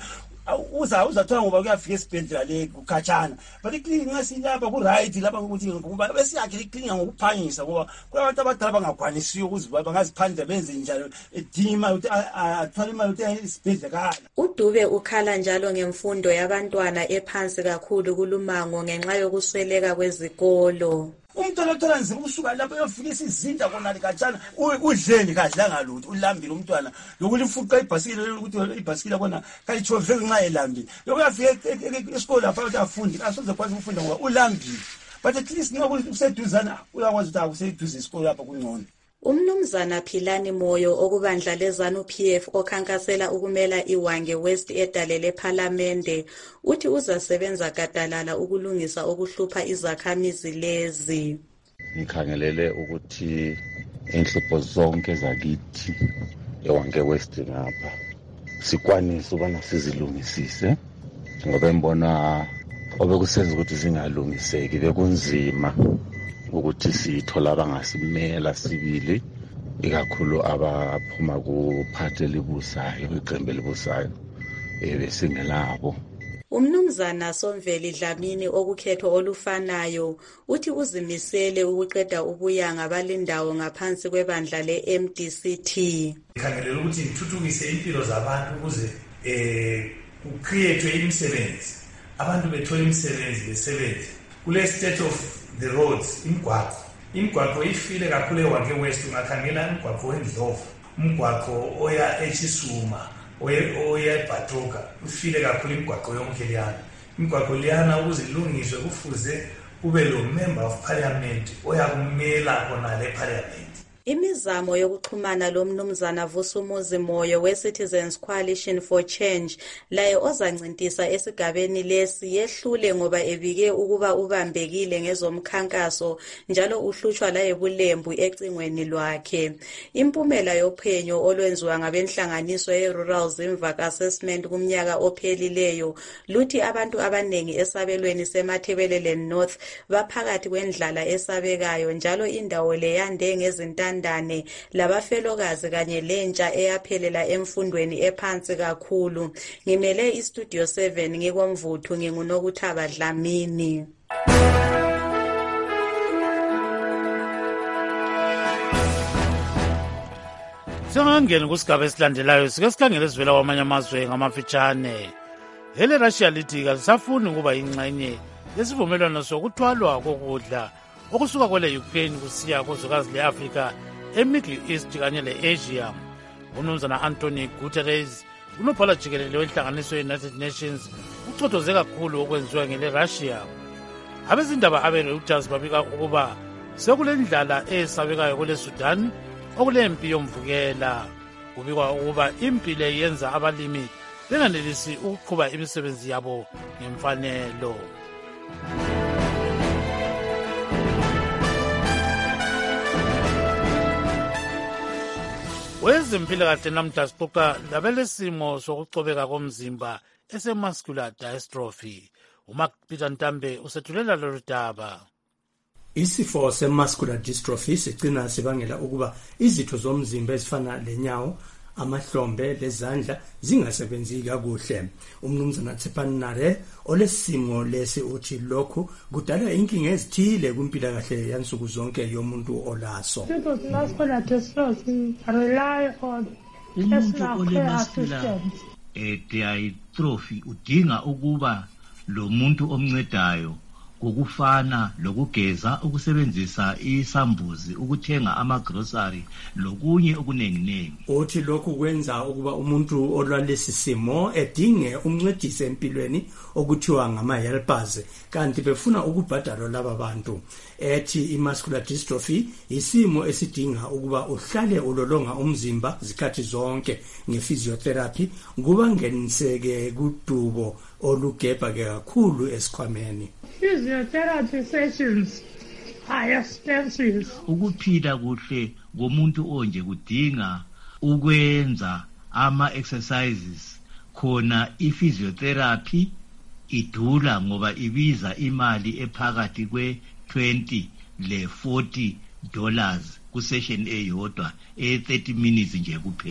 uza uzathola ngoba kuyafika esibhedlela le kukhatshana but iklinika ngasilapha ku right lapha ukuthi ngoba bese yakhe iklinika ngokuphangisa ngoba kuyabantu abadala bangakwanisiyo ukuziba bangaziphandla benze njalo edima ukuthi athwale imali ukuthi isibhedlela kana. uDube ukhala njalo ngemfundo yabantwana ephansi kakhulu kulumango ngenxa yokusweleka kwezikolo. Umntwana othola nzima ukusuka lapho uyofika isizinda konali kanjani udleni kadlanga lutho ulambile umntwana lokulifuqa ibhasikile ukuthi ibhasikile kona kayitshove nxa elambile lokuyafika esikolo lapha ukuthi afundi asoze kwazi ukufunda ngoba ulambile but at least ngoba useduzana uyakwazi ukuthi akuseduze isikolo lapha kungcono. Umnumzana Philani Moyo okubandla leZANU P F okhankasela ukumela iWange West edalele ePhalamende uthi uzasebenza gadalala ukulungisa okuhlupha izakhamizi lezi. Ngikhangelele ukuthi inhlupho zonke zakithi eWange West ngapha sikwanise ukubana sizilungisise ngoba embona obekusenza ukuthi zingalungiseki bekunzima ukuthi sithola abangasimela sibili ikakhulu abaphuma kuphathe libusayo iqembu libusayo ebesingelabo. Umnumzana Somveli Dlamini okukhetho olufanayo uthi uzimisele ukuqeda ubuyanga balindawo ngaphansi kwebandla le-M D C T. Ikhangelela ukuthi ithuthukise impilo zabantu ukuze eh kucreate imisebenzi abantu bethola imisebenzi besebenze kule state of the roads imgwaqo imgwaqo ifile kakhulu eWange West ungakhangela imgwaqo weNdlovu umgwaqo oya eChisuma oya eBhatoka ufile kakhulu imgwaqo yonke liyana imgwaqo liyana ukuzilungiswe kufuze kube lo member of parliament oya kumela khona le parliament. Imizamo yokuxhumana lomnumzana Vusumuzi Moyo we-Citizens Coalition for Change laye ozancintisa esigabeni lesi yehlule ngoba ebike ukuba ubambekile ngezomkhankaso njalo uhlutshwa la ebulembu ecingweni lwakhe. Impumela yophenyo olwenziwa ngabenhlanganiso ye-Rural Zimvak Assessment kumnyaka ophelileyo luthi abantu abanengi esabelweni seMathebelele North baphakathi kwendlala esabekayo njalo indawo le yande ngezintandane labafelokazi kanye lentsha eyaphelela emfundweni ephansi kakhulu. Ngimele iStudio seven ngikomvuthu nginguNokuthaba Dlamini. Singangena kusigaba esilandelayo sike sikhangele sivela kwamanye amazwe ngamafitshane. Hele Russia lithi kasafuni ukuba ingxenye yesivumelwano sokuthwalwa kokudla okusuka kwele Ukraine kusiya kuzwekazi le-Afrika e-Middle East kanye le-Asia. Umnumzana Anthony Guterres unobhala jikelele wenhlanganiso ye-United Nations ucothoze kakhulu okwenziwa ngele-Russia. Abezindaba abe-Reuters babika ukuba sekulendlala esabekayo kule Sudan okulempi yomvukela. Kubikwa ukuba impi le yenza abalimi benganelisi ukuqhuba imisebenzi yabo ngemfanelo. Wezempilakahle namhla sixoxa labelesimo sokucobeka komzimba ese-muscular dystrophy. uMark Peter Ntambe usethulela lolu daba. Isifo se-muscular dystrophy sigcina sibangela ukuba izitho zomzimba ezifana lenyawo, amahlombe lezandla zingasebenzi kakuhle. Umnumzana Tsepanare olesimo lesi uthi lokhu kudala inkinga ezithile kwimpilakahle yansuku zonke yomuntu olaso. Muscular dystrophy rely on muscular dystrophy udinga ukuba lo muntu omncedayo ukufana lokugeza ukusebenzisa isambuzi ukuthenga amagrocery lokunye okuningi. Uthi lokhu kwenza ukuba umuntu olwalesi simo edinge umncedisi empilweni okuthiwa ngama helpers kanti befuna ukubhadala laba bantu. Ethi imuscular dystrophy isimo esidinga ukuba uhlale ulolonga umzimba zikhathi zonke ngephysiotherapy kuba ngeniseke kudubo olugebha ke kakhulu esikhwameni. Physiotherapy sessions are expensive. Ukuphila kuhle komuntu onje kudinga ukwenza ama exercises khona i-physiotherapy idula ngoba ibiza imali ephakathi kwe twenty le forty dollars ku session eyodwa e thirty minutes nje kuphela.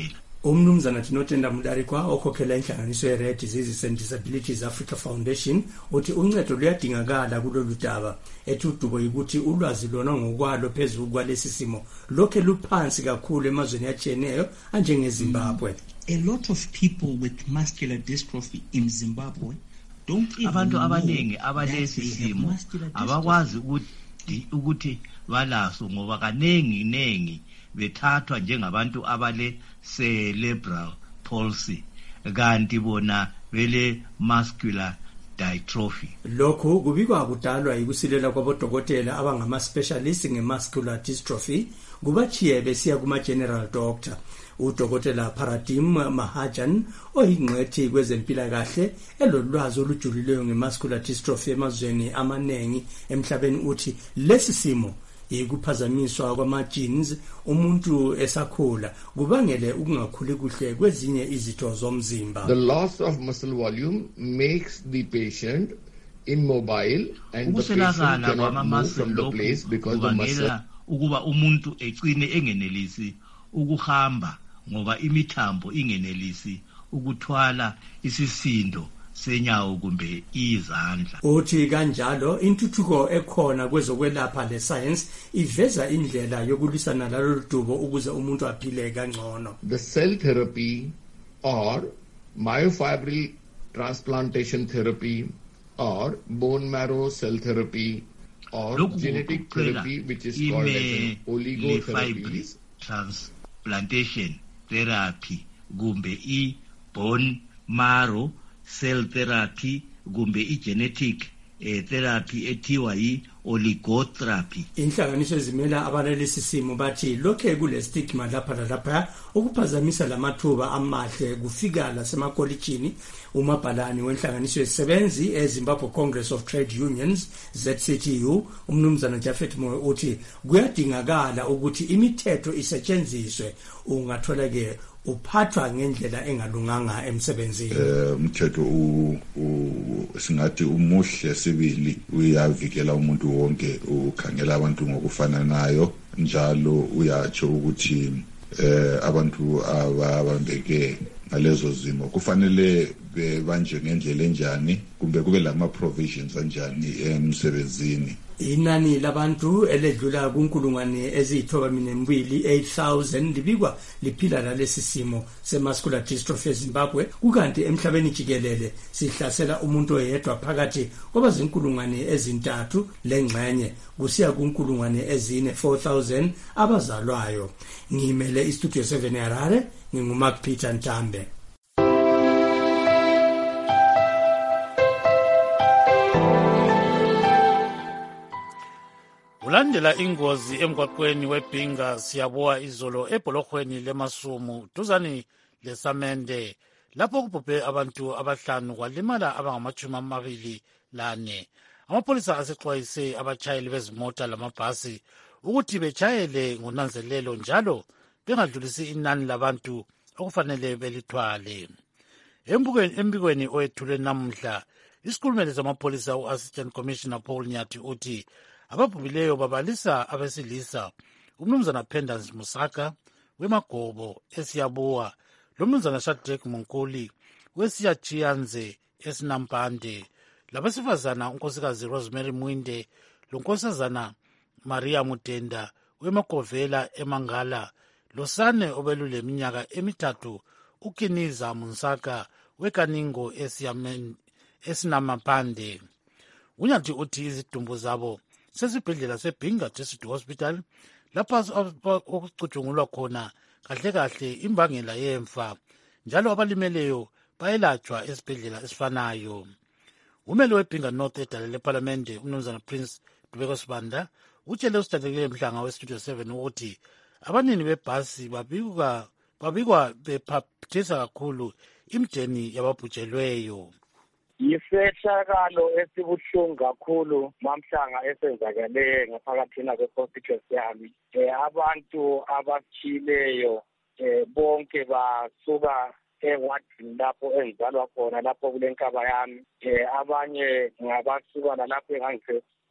Umnumzana Tinotenda Mudarikwa okhokhela inhlanganiso ye-Rare Diseases and Disabilities Africa Foundation uthi uncedo luyadingakala kulolu daba ethi udubo ukuthi ulwazi lona ngokwalo phezulu kwalesi simo lokhe luphansi kakhulu emazweni atshiyeneyo anjengeZimbabwe. A lot of people with muscular dystrophy in Zimbabwe don't even abantu know abaningi abalesi simo abakwazi ukuthi ukuthi balaso ngoba kanengi nengi bethathwa njengabantu abale cerebral palsy kanti bona vele muscular dystrophy. Lokhu kubikwa kudalwa yikusilela kwabodokotela abangama specialists ngemuscular dystrophy kubachiye besiya kuma general doctor. Udokotela Paradim Mahajan oyingqethi kwezempilakahle elolwazi olujulileyo ngemuscular dystrophy emazweni amanengi emhlabeni uthi lesi simo yikuphazamiswa kwama genes umuntu esakhula kubangele ukungakhuli kuhle kwezinye izitho zomzimba. The loss of muscle volume makes the patient immobile and the patient cannot move from the place because the muscle ukuba umuntu ecine engenelisi ukuhamba ngoba imithambo ingenelisi ukuthwala isisindo senyawo kumbe izandla. Uthi kanjalo intuthuko ekhona kwezokwelapha le science iveza indlela yokulisana nalolu dubo ukuze umuntu aphile kangcono. The cell therapy or myofibril transplantation therapy or bone marrow cell therapy or Loku genetic therapy which is called as an oligotherapy transplantation therapy kumbe I bone marrow cell therapy kumbe I genetic eh, therapy ethiwa yi oligotherapy. Inhlanganiso ezimela abalelesi simo bathi lokhe kule stigma lapha lapha ukuphazamisa lamathuba amahle kufika lasemakolitshini. Umabhalani wenhlanganiso yesebenzi eZimbabwe Congress of Trade Unions Z C T U umnumzana Jafet Moyo uthi kuyadingakala ukuthi imithetho isetshenziswe ungathola ke uphathwa ngendlela engalunganga emsebenzini. Eh umthetho u singathi umuhle sibili uyavikela umuntu wonke ukhangela abantu ngokufananayo njalo uyatsho ukuthi eh abantu ababambeke ngalezo zimo kufanele bebanje ngendlela enjani kumbe kube lama provisions kanjani emsebenzini. Inani labantu eledlula kunkulungwane ezithoba minembili eight thousand libikwa liphila lalesi simo semuscular dystrophy eZimbabwe kukanti emhlabeni jikelele sihlasela umuntu oyedwa phakathi kwabazinkulungwane ezintathu lengxenye kusiya kunkulungwane ezine four thousand abazalwayo. Ngimele istudio seven eHarare nginguMark Peter Ntambe. Ulandela ingozi emgwaqweni weBhinga siyabuya izolo ebhologweni leMasumu duzani leSamende lapho kubhubhe abantu abahlanu kwalimala abangamachumi amabili lane. Amapolisa asexwayise abachayeli bezimota lamabhasi ukuthi bechayele ngonanzelelo njalo bengadlulisi inani labantu okufanele belithwale. Embukweni embikweni oyethule namhla isikhulumeli samapolisa uAssistant Commissioner Paul Nyathi uthi ababhubileyo babalisa abesilisa umnumzana Pendance Musaka wemagobo esiyabuwa lomnumzana Shadrack Monkoli wesiyachiyanze esinampande labesifazana unkosikazi Rosemary Mwinde lonkosazana Maria Mutenda wemagovela eMangala losane obelule minyaka emithathu uKiniza Musaka wekaningo esiyamen esinamapande. Unyathi uthi izidumbu zabo sesibhedlela seBhinga District Hospital lapha okucutshungulwa khona kahle kahle imbangela yemfa njalo abalimeleyo bayelatshwa esibhedlela esifanayo. Umeli weBhinga North edalele eParliament umnumzana Prince Dubeko Sibanda utshele usidatekile Mhlanga westudio seven ukuthi abanini bebhasi babikwa babikwa bephathisa kakhulu imdeni yababhujelweyo. Yisehlakalo esibuhlungu kakhulu mamhlanga esenzakale ngaphakathina kwe-constituency yami. Eh abantu abaphileyo eh bonke basuka ewadini lapho engizalwa khona lapho kulenkaba yami. Eh abanye ngabasuka lapho engangise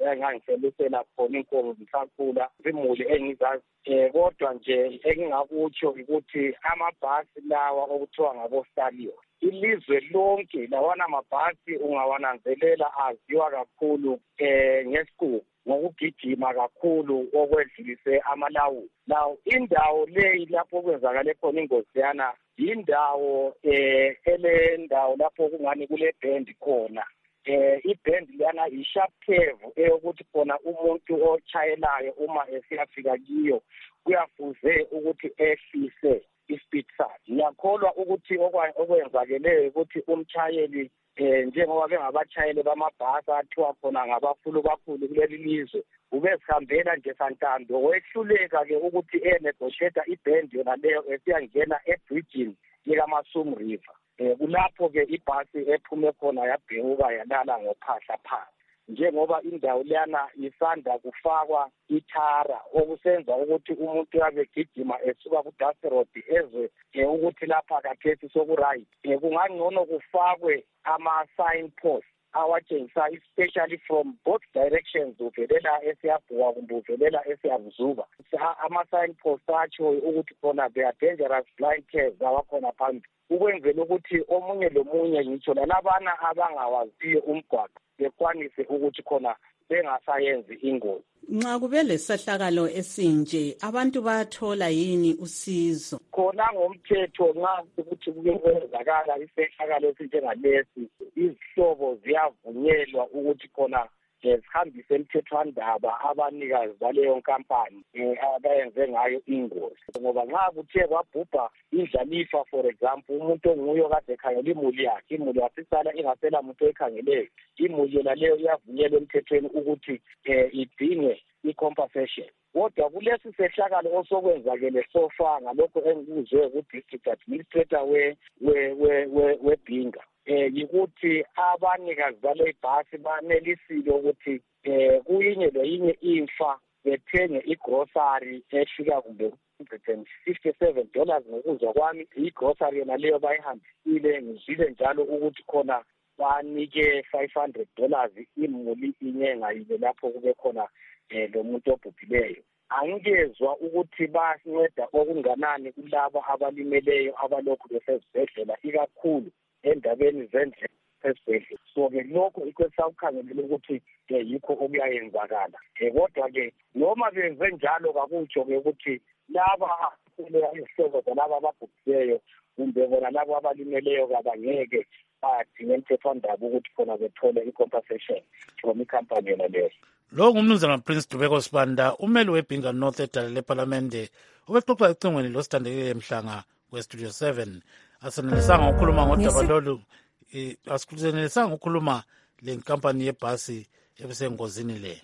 engangiselusela khona inkomo zisakhula imuli engizazi eh kodwa nje engingakutsho ukuthi amabhasi lawa okuthiwa ngabostalio ilizwe lonke lawana mabhasi ungawananzelela aziwa kakhulu eh ngesikhulu ngokugijima kakhulu okwedlulise amalawulo. Now indawo leyi lapho kwenzakale khona ingozi yana indawo eh ele ndawo lapho kungani kule band khona eh iband lana i-sharp curve eyokuthi khona umuntu ochayelayo uma esiyafika kiyo kuyafuze ukuthi ehlise ispeed sakhe. Ngiyakholwa ukuthi okwenzakeleyo ukuthi umchayeli eh njengoba bengabatshayeli bamabhasi athiwa khona ngabafulu kakhulu kuleli lizwe ubesihambela nje santando wehluleka ke ukuthi enegotiate iband yona leyo esiyangena ebridging likaMasum River. Eh kulapho ke ibhasi ephume khona yabhekuka yalala ngophahla phansi njengoba indawo leyana isanda kufakwa ithara okusenza ukuthi umuntu yabe gijima esuka ku Dust Road ezwe ukuthi lapha kakhesi soku right kungangcono kufakwe ama sign posts awatshengisa especially from both directions uvelela esiyabhuka kumbe uvelela esiyabuzuba ama sign posts atsho ukuthi khona they are dangerous blind cars awakhona phambi ukwenzela ukuthi omunye lomunye ngitsho lalabana abangawaziyo umgwaqo bekwanise ukuthi khona bengasayenzi ingozi. Nxa kube lesahlakalo esinje abantu bathola yini usizo? Khona ngomthetho nxa ukuthi kuke kwenzakala isehlakalo esinjengalesi izihlobo ziyavunyelwa ukuthi khona zihambise emthethwandaba abanikazi baleyo nkampani abayenze ngayo ingozi ngoba nxa kuthe kwabhubha indlalifa for example umuntu onguyo kade ekhangela imuli yakhe imuli yasisala ingasela muntu ekhangeleyo imuli yona leyo iyavunyelwa emthethweni ukuthi idinge i-compensation. Kodwa kulesi sehlakalo osokwenzakele sofa ngalokho engikuzwe ku-district administrator we we we weBhinga eh yikuthi abanikazi bale bhasi banelisile ukuthi eh kuyinye leyinye imfa bethenge igrocery efika kumbe one hundred fifty-seven dollars ngokuzwa kwami igrocery yona leyo bayihambisile ngizile njalo ukuthi khona banike five hundred dollars imuli inye ngayile lapho kube khona eh lo muntu obhubhileyo. Angikezwa ukuthi basinceda okunganani kulabo abalimeleyo abalokhu besezibhedlela ikakhulu endabeni zendlela esibhedlela. So ke lokho ikho sawukhangelela ukuthi ke yikho okuyayenzakala. Eh kodwa ke noma benze njalo kakutsho ke ukuthi laba kulezihlobo zalabo ababhubhileyo kumbe bona labo abalimeleyo kabangeke badinga emthethwandaba ukuthi khona bethole i-compensation from ikhampani yona leyo. Lo ngumnumzana Prince Dubeko Sibanda umeli weBhinga North edale leParlamente ubexoxa ecingweni losithandekile Mhlanga kweStudio seven asenelisanga ukukhuluma ngodaba lolu asikusenelisanga ukukhuluma lenkampani yebhasi ebisengozini le.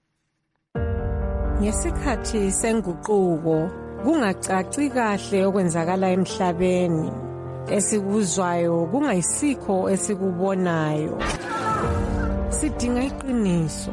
Ngesikhathi senguquko kungacaci kahle okwenzakala emhlabeni esikuzwayo kungayisikho esikubonayo sidinga iqiniso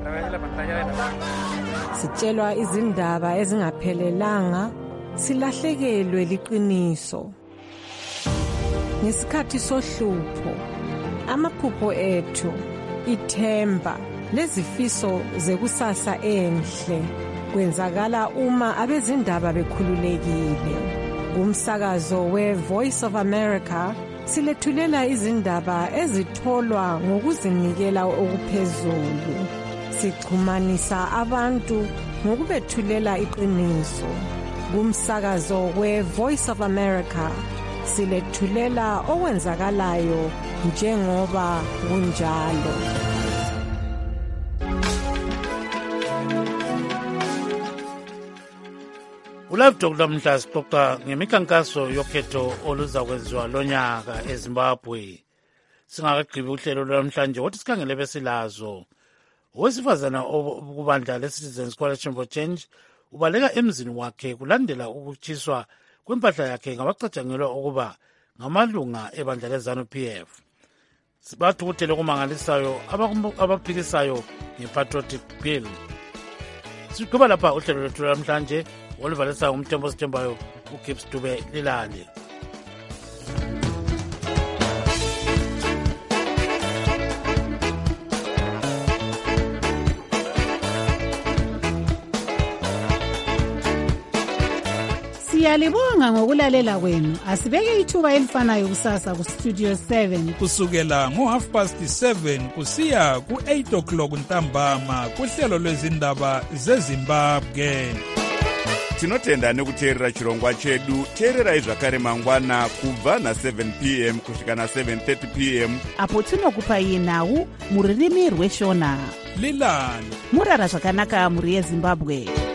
sitshelwa izindaba ezingaphelelanga silahlekelwe liqiniso ngesikhathi sohlupho amaphupho ethu ithemba lezifiso zekusasa enhle kwenzakala uma abezindaba bekhululekile. Kumsakazo we-Voice of America silethulela izindaba ezitholwa ngokuzinikela okuphezulu. Sixhumanisa abantu ngokubethulela iqiniso. Kumsakazo we-Voice of America silethulela okwenzakalayo njengoba kunjalo. Ulive Talk namhla sixoxa ngemikhankaso yokhetho oluzakwenziwa lonyaka eZimbabwe. Singakagqibi uhlelo lwamhlanje kodwa sikhangele besilazo. Owesifazana kubandla le-Citizens Coalition for Change ubaleka emzini wakhe kulandela ukutshiswa kwempahla yakhe ngabacatshangelwa ukuba ngamalunga ebandla le-ZANU-P F. Sibathukuthele kumangalisayo abaphikisayo nge-Patriotic Bill. Sigqiba lapha uhlelo lwethu lwamhlanje oluvalisa umthembo sithembayo uGibbs Dube Lilale. Siyalibonga ngokulalela kwenu. Asibeke ithuba elifanayo kusasa ku Studio seven kusukela ngo half past seven kusiya ku eight o'clock ntambama kuhlelo lwezindaba zeZimbabwe. Tinotenda nekuteerera chirongwa chedu. Teererai zvakare mangwana kubva na seven p m kusvika na seven thirty p m apo tinokupai nhau mururimi rweshona. Lilani murara zvakanaka muri yeZimbabwe.